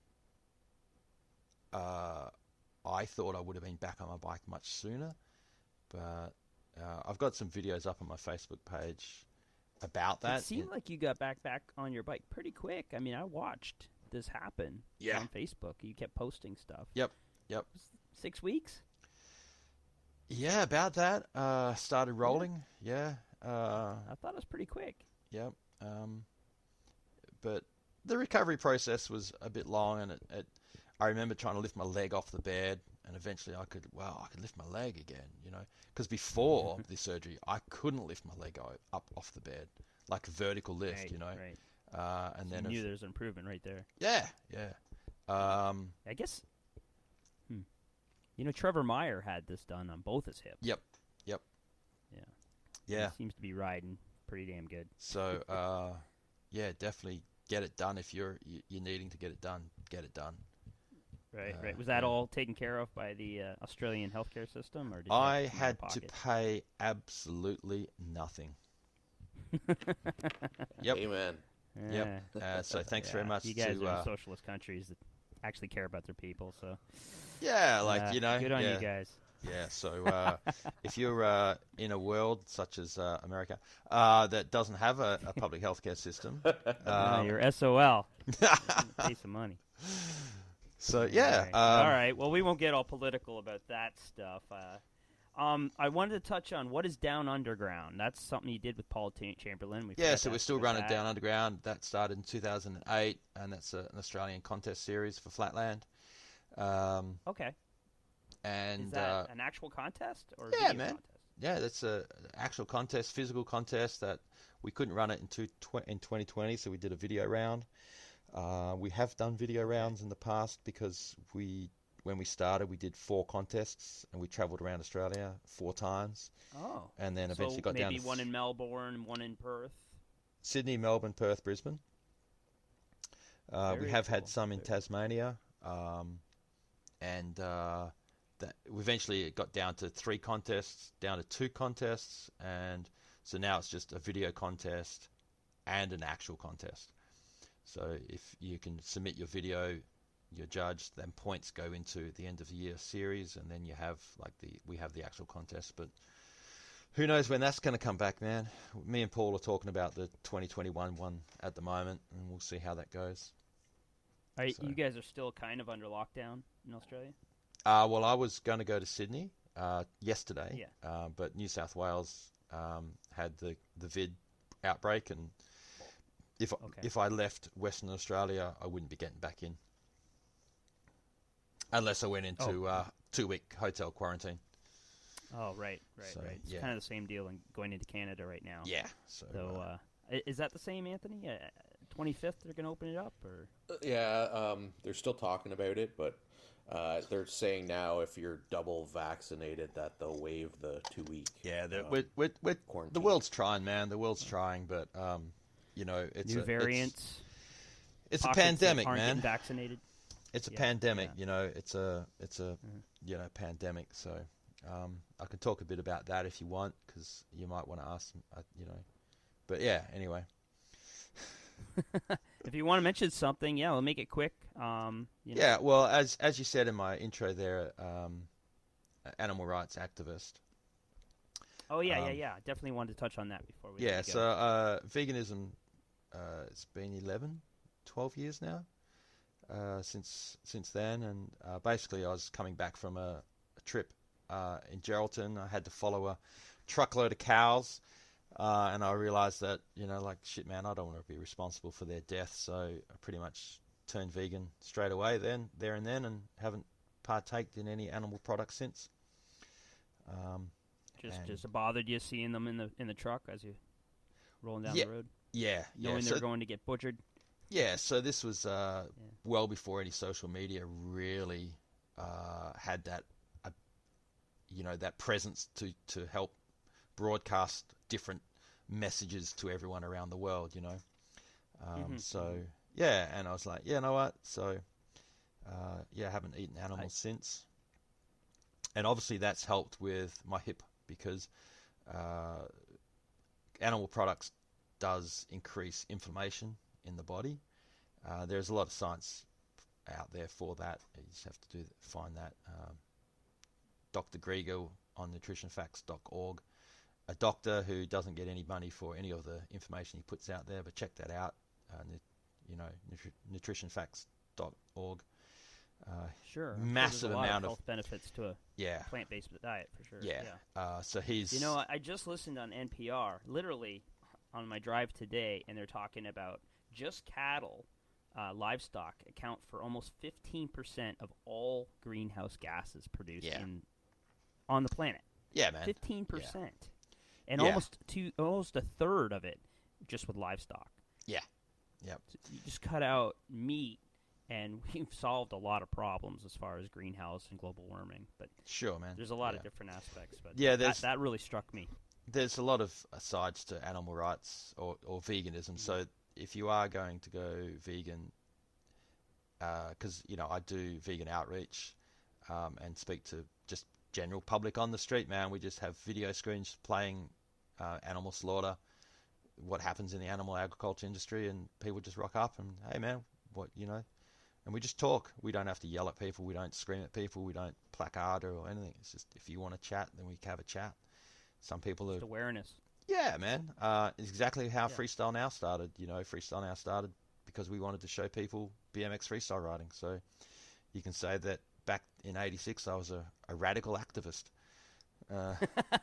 uh, I thought I would have been back on my bike much sooner, but uh, I've got some videos up on my Facebook page about that. It seemed it, like you got back back on your bike pretty quick. I mean, I watched this happen yeah. on Facebook. You kept posting stuff. Yep. Yep. Six weeks? Yeah, about that. Uh, started rolling. Yeah. Uh, I thought it was pretty quick. Yep. Um, but the recovery process was a bit long, and it, it, I remember trying to lift my leg off the bed, and eventually I could, wow, I could lift my leg again, you know. Because before the surgery, I couldn't lift my leg up off the bed, like a vertical lift, right, you know. Right. Uh, and so then you knew if, there's an improvement right there. Yeah, yeah. Um, I guess... Hmm. You know, Trevor Meyer had this done on both his hips. Yep, yep. Yeah. Yeah. He seems to be riding pretty damn good. So, uh, yeah, definitely get it done if you're you're needing to get it done. Get it done. Right, Uh, right. Was that yeah. all taken care of by the uh, Australian healthcare system, or did you I have to come out had of to pocket? pay absolutely nothing. Yep. Amen. Yep. Uh, so thanks Yeah, very much you guys to. are in Uh, socialist countries that actually care about their people, so yeah, like uh, you know. good on yeah. you guys. Yeah, so uh, if you're uh, in a world such as uh, America uh, that doesn't have a, a public healthcare system, Uh, um, you're S O L. Pay some money. so yeah, All right. um, All right. Well, we won't get all political about that stuff. Uh, um, I wanted to touch on what is Down Underground. That's something you did with Paul T- Chamberlain. We yeah. forgot So to we're ask still about running that. Down Underground. That started in two thousand eight, and that's a, an Australian contest series for Flatland. Um, Okay. and Is that uh, an actual contest or yeah, video man. contest? yeah, that's a actual contest, physical contest that we couldn't run it in, two, tw- in twenty twenty, so we did a video round. Uh, we have done video rounds in the past because we, when we started, we did four contests and we travelled around Australia four times, Oh. and then eventually So got down maybe to one th- in Melbourne, one in Perth. Sydney, Melbourne, Perth, Brisbane. Uh, we Very have cool. had some in Very- Tasmania, um, and uh, that eventually it got down to three contests, down to two contests, and so now it's just a video contest and an actual contest. So if you can submit your video, you're judged, then points go into the end of the year series, and then you have like the we have the actual contest. But who knows when that's going to come back, man? Me and Paul are talking about the twenty twenty-one one at the moment, and we'll see how that goes. Are y- So- you guys are still kind of under lockdown in Australia? Uh, well, I was going to go to Sydney uh, yesterday, Yeah. uh, but New South Wales um, had the, the vid outbreak, and if Okay. if I left Western Australia, I wouldn't be getting back in unless I went into Oh. uh, two week hotel quarantine. Oh, right, right, So, right. It's yeah. kind of the same deal in going into Canada right now. Yeah. So, So, uh, uh, i- is that the same, Anthony? Uh, twenty-fifth, they're going to open it up, or Yeah, um, they're still talking about it, but uh, they're saying now if you're double vaccinated that they'll waive the two week. yeah, the, um, we're, we're, we're, the quarantine. world's trying, man. The world's trying, but um, you know, it's new a, variants? It's, it's a pockets that pandemic, aren't man. getting vaccinated. It's a Yeah, pandemic, yeah. you know. It's a it's a Mhm. you know pandemic. So um, I can talk a bit about that if you want, because you might want to ask, uh, you know. But yeah, anyway. If you want to mention something, yeah, we'll make it quick. Um, you know. Yeah, well, as as you said in my intro there, um, animal rights activist. Oh yeah, yeah, um, yeah. Definitely wanted to touch on that before we. Yeah, let you so go. uh, veganism, uh, it's been eleven, twelve years now uh, since since then, and uh, basically I was coming back from a, a trip uh, in Geraldton. I had to follow a truckload of cows, uh, and I realised that, you know, like, shit, man, I don't want to be responsible for their death, so I pretty much turned vegan straight away then, there and then, and haven't partaked in any animal products since. Um, just and- just bothered you seeing them in the in the truck as you rolling down Yeah, the road, yeah, yeah. knowing so- they're going to get butchered. Yeah, so this was uh, Yeah. well before any social media really uh, had that, uh, you know, that presence to, to help broadcast different messages to everyone around the world, you know. Um, Mhm, so, mhm. yeah, and I was like, yeah, you know what? So, uh, yeah, I haven't eaten animals since. And obviously that's helped with my hip because uh, animal products does increase inflammation in the body. Uh, there's a lot of science out there for that. You just have to do find that. Um, Doctor Grieger on nutrition facts dot org, a doctor who doesn't get any money for any of the information he puts out there, but check that out. Uh, nu- you know, nutri- nutrition facts dot org. Uh, Sure, I'm sure massive there's a lot amount of of health benefits to a yeah, plant-based diet for sure. yeah. Uh, so he's You know, I- I just listened on N P R, literally on my drive today, and they're talking about just cattle, uh, livestock account for almost fifteen percent of all greenhouse gases produced Yeah. in on the planet. yeah, man. Fifteen percent, and Yeah. almost two, almost a third of it just with livestock. Yeah. Yep. So you just cut out meat, and we've solved a lot of problems as far as greenhouse and global warming. But Sure, man. there's a lot yeah. of different aspects. But Yeah, that, there's- that really struck me. There's a lot of uh, sides to animal rights or, or veganism. So if you are going to go vegan, because uh, you know I do vegan outreach um, and speak to just general public on the street. Man, we just have video screens playing uh, animal slaughter, what happens in the animal agriculture industry, and people just rock up and, hey man, what, you know, and we just talk. We don't have to yell at people. We don't scream at people. We don't placard or anything. It's just, if you want to chat, then we have a chat. Some people are... Just awareness. Yeah, man. Uh, it's exactly how Yeah. Freestyle Now started. You know, Freestyle Now started because we wanted to show people B M X freestyle riding. So you can say that back in eighty-six, I was a, a radical activist. Uh,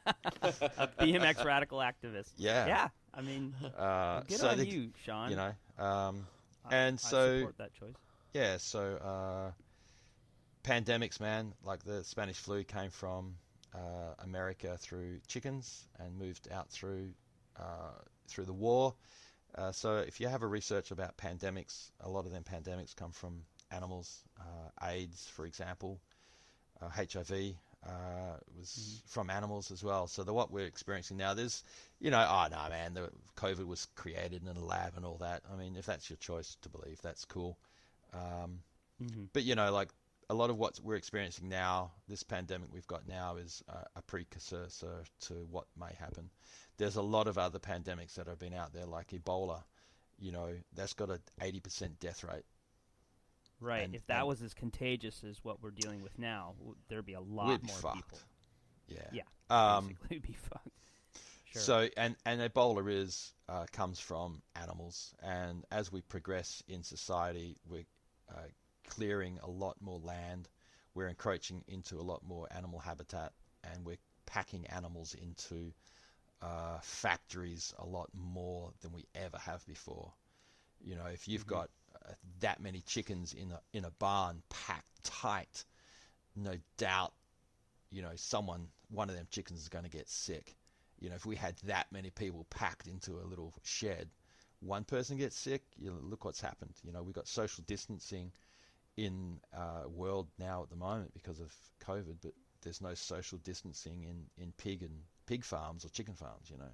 A B M X radical activist. yeah. Yeah. I mean, Uh, good so on the- you, Sean. You know, um, I- and I so... support that choice. Yeah, so uh, pandemics, man, like the Spanish flu came from uh, America through chickens and moved out through uh, through the war. Uh, so if you have a research about pandemics, a lot of them pandemics come from animals. Uh, AIDS, for example, uh, H I V uh, was Mm-hmm. from animals as well. So the what we're experiencing now, there's, you know, oh no, man, the COVID was created in a lab and all that. I mean, if that's your choice to believe, that's cool. Um, Mm-hmm. but you know, like a lot of what we're experiencing now, this pandemic we've got now is a, a precursor to what may happen. There's a lot of other pandemics that have been out there, like Ebola. You know, that's got an eighty percent death rate. Right. And- if that and- was as contagious as what we're dealing with now, w- there'd be a lot We'd be more fucked. people. Yeah. Yeah. Um, Basically, we'd be fucked. Sure. So, and, and Ebola is uh, comes from animals, and as we progress in society, we're uh, clearing a lot more land. We're encroaching into a lot more animal habitat, and we're packing animals into uh, factories a lot more than we ever have before. You know, if you've Mhm. got uh, that many chickens in a in a barn packed tight, no doubt, you know, someone, one of them chickens is going to get sick. You know, if we had that many people packed into a little shed, one person gets sick, you know, look what's happened. You know, we've got social distancing in uh, world now at the moment because of COVID, but there's no social distancing in, in pig and pig farms or chicken farms, you know.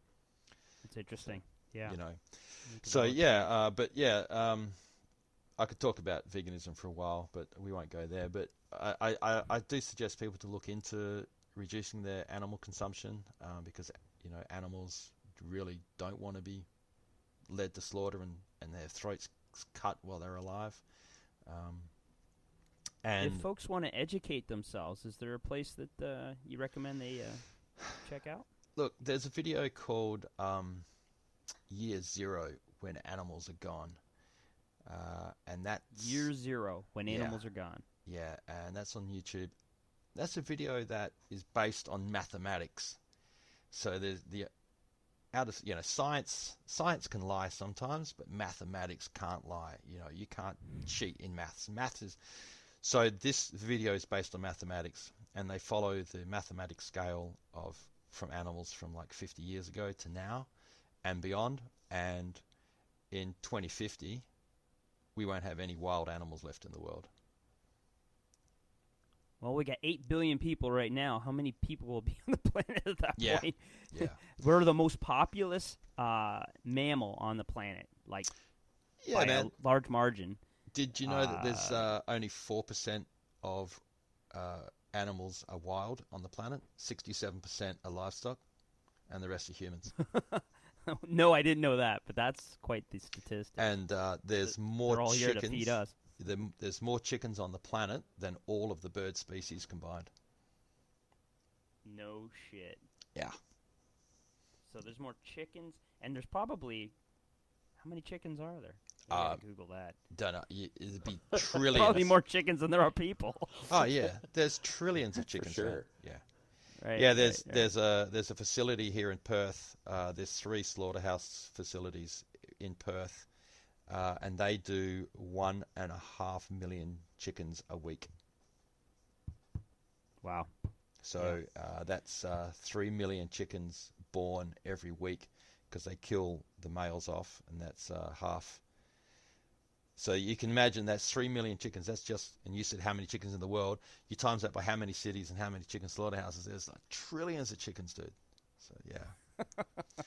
It's interesting. Yeah. You know. We could So all- yeah, uh, but yeah, um, I could talk about veganism for a while, but we won't go there. But I, I, I- I do suggest people to look into reducing their animal consumption um, because you know animals really don't want to be led to slaughter and, and their throats cut while they're alive. Um, and if folks want to educate themselves, is there a place that uh, you recommend they uh, check out? look, there's a video called um, Year Zero When Animals Are Gone, uh, and that's Year zero, when Yeah. animals are gone. Yeah, and that's on YouTube. That's a video that is based on mathematics. So there's the out of you know science. Science can lie sometimes, but mathematics can't lie. You know, you can't cheat in maths. Math is so. This video is based on mathematics, and they follow the mathematics scale of from animals from like fifty years ago to now, and beyond. And in twenty fifty, we won't have any wild animals left in the world. Well, we got eight billion people right now. How many people will be on the planet at that Yeah. point? Yeah. We're the most populous uh, mammal on the planet, like Yeah, by man. a large margin. Did you know that there's Uh, uh, only four percent of uh, animals are wild on the planet? sixty-seven percent are livestock, and the rest are humans. No, I didn't know that, but that's quite the statistic. And uh, there's more They're all here chickens. to feed us. there- There's more chickens on the planet than all of the bird species combined. No shit. Yeah. So there's more chickens, and there's probably how many chickens are there? I gotta Uh, Google that. Don't know. y- It'd be trillions. Probably more chickens than there are people. Oh yeah, there's trillions of For chickens. sure. man. Yeah. Right. Yeah, there's right, right. there's a there's a facility here in Perth. Uh, there's three slaughterhouse facilities in Perth, uh, and they do one and a half million chickens a week. Wow. So uh, that's uh, three million chickens born every week because they kill the males off, and that's uh, half. So you can imagine that's three million chickens. That's just, and you said how many chickens in the world. You times that by how many cities and how many chicken slaughterhouses. There's like trillions of chickens, dude. So yeah.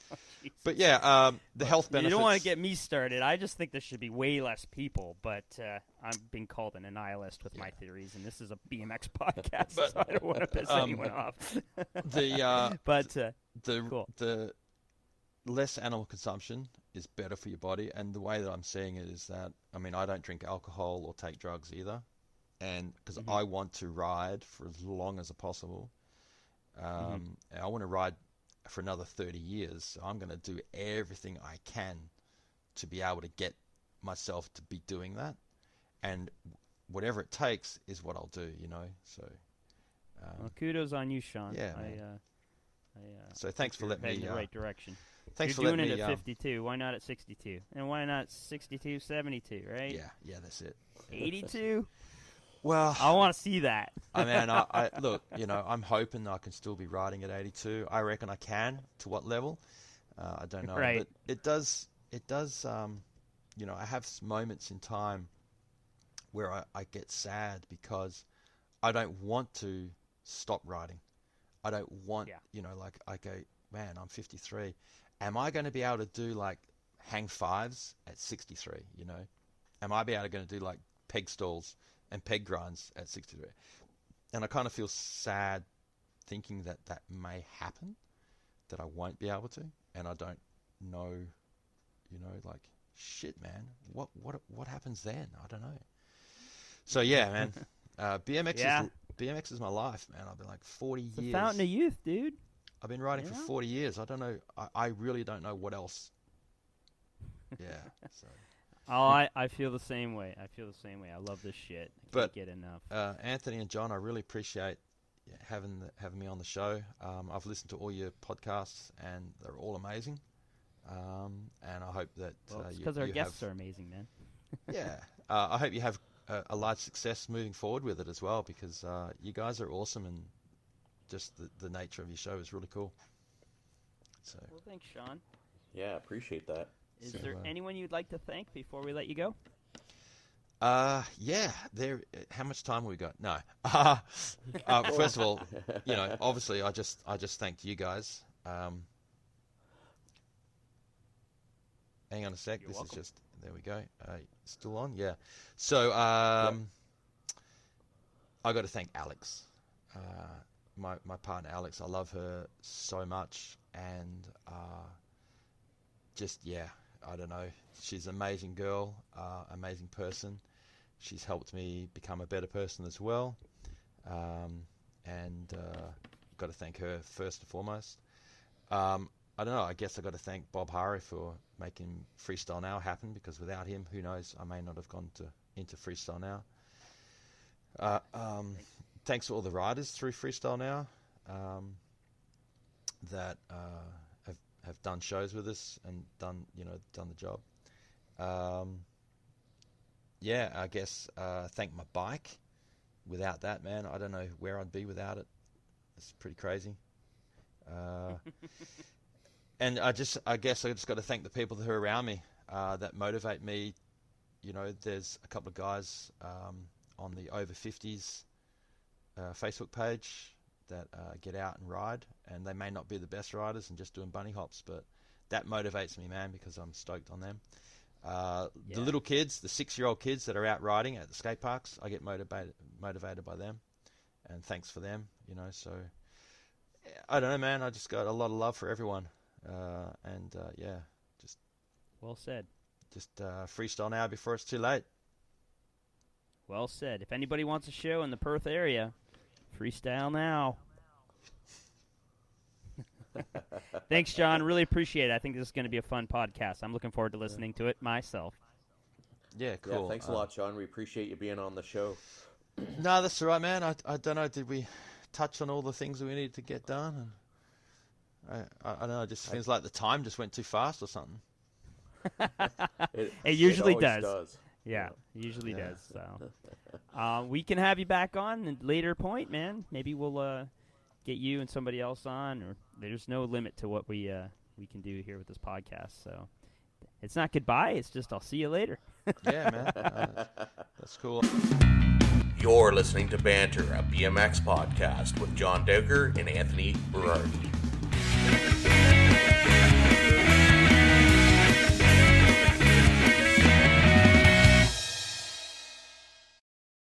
But yeah, um, the health benefits. You don't want to get me started. I just think there should be way less people, but uh, I'm being called an nihilist with yeah. my theories, and this is a B M X podcast, but, so I don't want to piss um, anyone off. the uh, but uh, the cool. the less animal consumption is better for your body, and the way that I'm seeing it is that, I mean, I don't drink alcohol or take drugs either, and because mm-hmm. I want to ride for as long as possible. Um, mm-hmm. I want to ride for another thirty years, so I'm going to do everything I can to be able to get myself to be doing that, and whatever it takes is what I'll do, you know. So, um, well, kudos on you, Sean. Yeah, I, man. Uh, I, uh, so thanks for letting me. In the uh, right direction. Thanks You're for doing letting it me, at fifty-two. Um, why not at sixty-two? And why not sixty-two, seventy-two? Right? Yeah, yeah, that's it. eighty-two. Well, I want to see that. I mean, I, I look, you know, I'm hoping I can still be riding at eighty-two. I reckon I can. To what level? Uh, I don't know. Right. But it does, it does, um, you know, I have moments in time where I, I get sad because I don't want to stop riding. I don't want, yeah. you know, like I go, man, I'm fifty-three. Am I going to be able to do like hang fives at sixty-three, you know? Am I be able to going to do like peg stalls and peg grinds at sixty-three? And I kind of feel sad thinking that that may happen, that I won't be able to, and I don't know, you know, like, shit, man, what what what happens then? I don't know. So yeah, man, uh, B M X yeah. is B M X is my life, man. I've been like forty it's years. The fountain of youth, dude. I've been riding yeah. for forty years. I don't know. I, I really don't know what else. Yeah. So. Oh, I, I feel the same way. I feel the same way. I love this shit. I but, can't get enough. Uh, Anthony and John, I really appreciate having the, having me on the show. Um, I've listened to all your podcasts, and they're all amazing. Um, and I hope that well, uh, it's you, because our you guests have, are amazing, man. yeah. Uh, I hope you have a, a large success moving forward with it as well, because uh, you guys are awesome, and just the, the nature of your show is really cool. So. Well, thanks, Sean. Yeah, appreciate that. Is so, there uh, anyone you'd like to thank before we let you go? Uh, yeah. There. How much time have we got? No. Uh, uh, first of all, you know, obviously, I just, I just thanked you guys. Um, hang on a sec. You're this welcome. is just. There we go. Uh, still on? Yeah. So, um, yep. I got to thank Alex. Uh, my my partner Alex. I love her so much, and uh, just yeah. I don't know. She's an amazing girl, uh, amazing person. She's helped me become a better person as well. Um, and uh, got to thank her first and foremost. Um, I don't know. I guess I got to thank Bob Hari for making Freestyle Now happen, because without him, who knows, I may not have gone to into Freestyle Now. Uh, um, thanks to all the riders through Freestyle Now um, that. Uh, have done shows with us and done, you know, done the job. Um, yeah, I guess uh, thank my bike. Without that, man, I don't know where I'd be without it. It's pretty crazy. Uh, and I just, I guess I just got to thank the people that are around me uh, that motivate me. You know, there's a couple of guys um, on the over fifties uh, Facebook page that uh, get out and ride, and they may not be the best riders and just doing bunny hops, but that motivates me, man, because I'm stoked on them. Uh, yeah. The little kids, the six-year-old kids that are out riding at the skate parks, I get motivated motivated by them, and thanks for them, you know. So I don't know, man. I just got a lot of love for everyone, uh, and uh, yeah, just well said. Just uh, freestyle now before it's too late. Well said. If anybody wants a show in the Perth area, freestyle now. Thanks, John. Really appreciate it. I think this is going to be a fun podcast. I'm looking forward to listening to it myself. Yeah, cool. Yeah, thanks a lot, Sean. We appreciate you being on the show. No, that's all right, man. I, I don't know. Did we touch on all the things that we needed to get done? And I, I, I don't know. It just feels like the time just went too fast or something. it, it usually it does. does. Yeah, it usually Yeah. does. So, uh, we can have you back on at a later point, man. Maybe we'll uh, get you and somebody else on, or there's no limit to what we uh, we can do here with this podcast. So, it's not goodbye. It's just I'll see you later. Yeah, man. Uh, that's cool. You're listening to Banter, a B M X podcast with John Dowker and Anthony Berardi.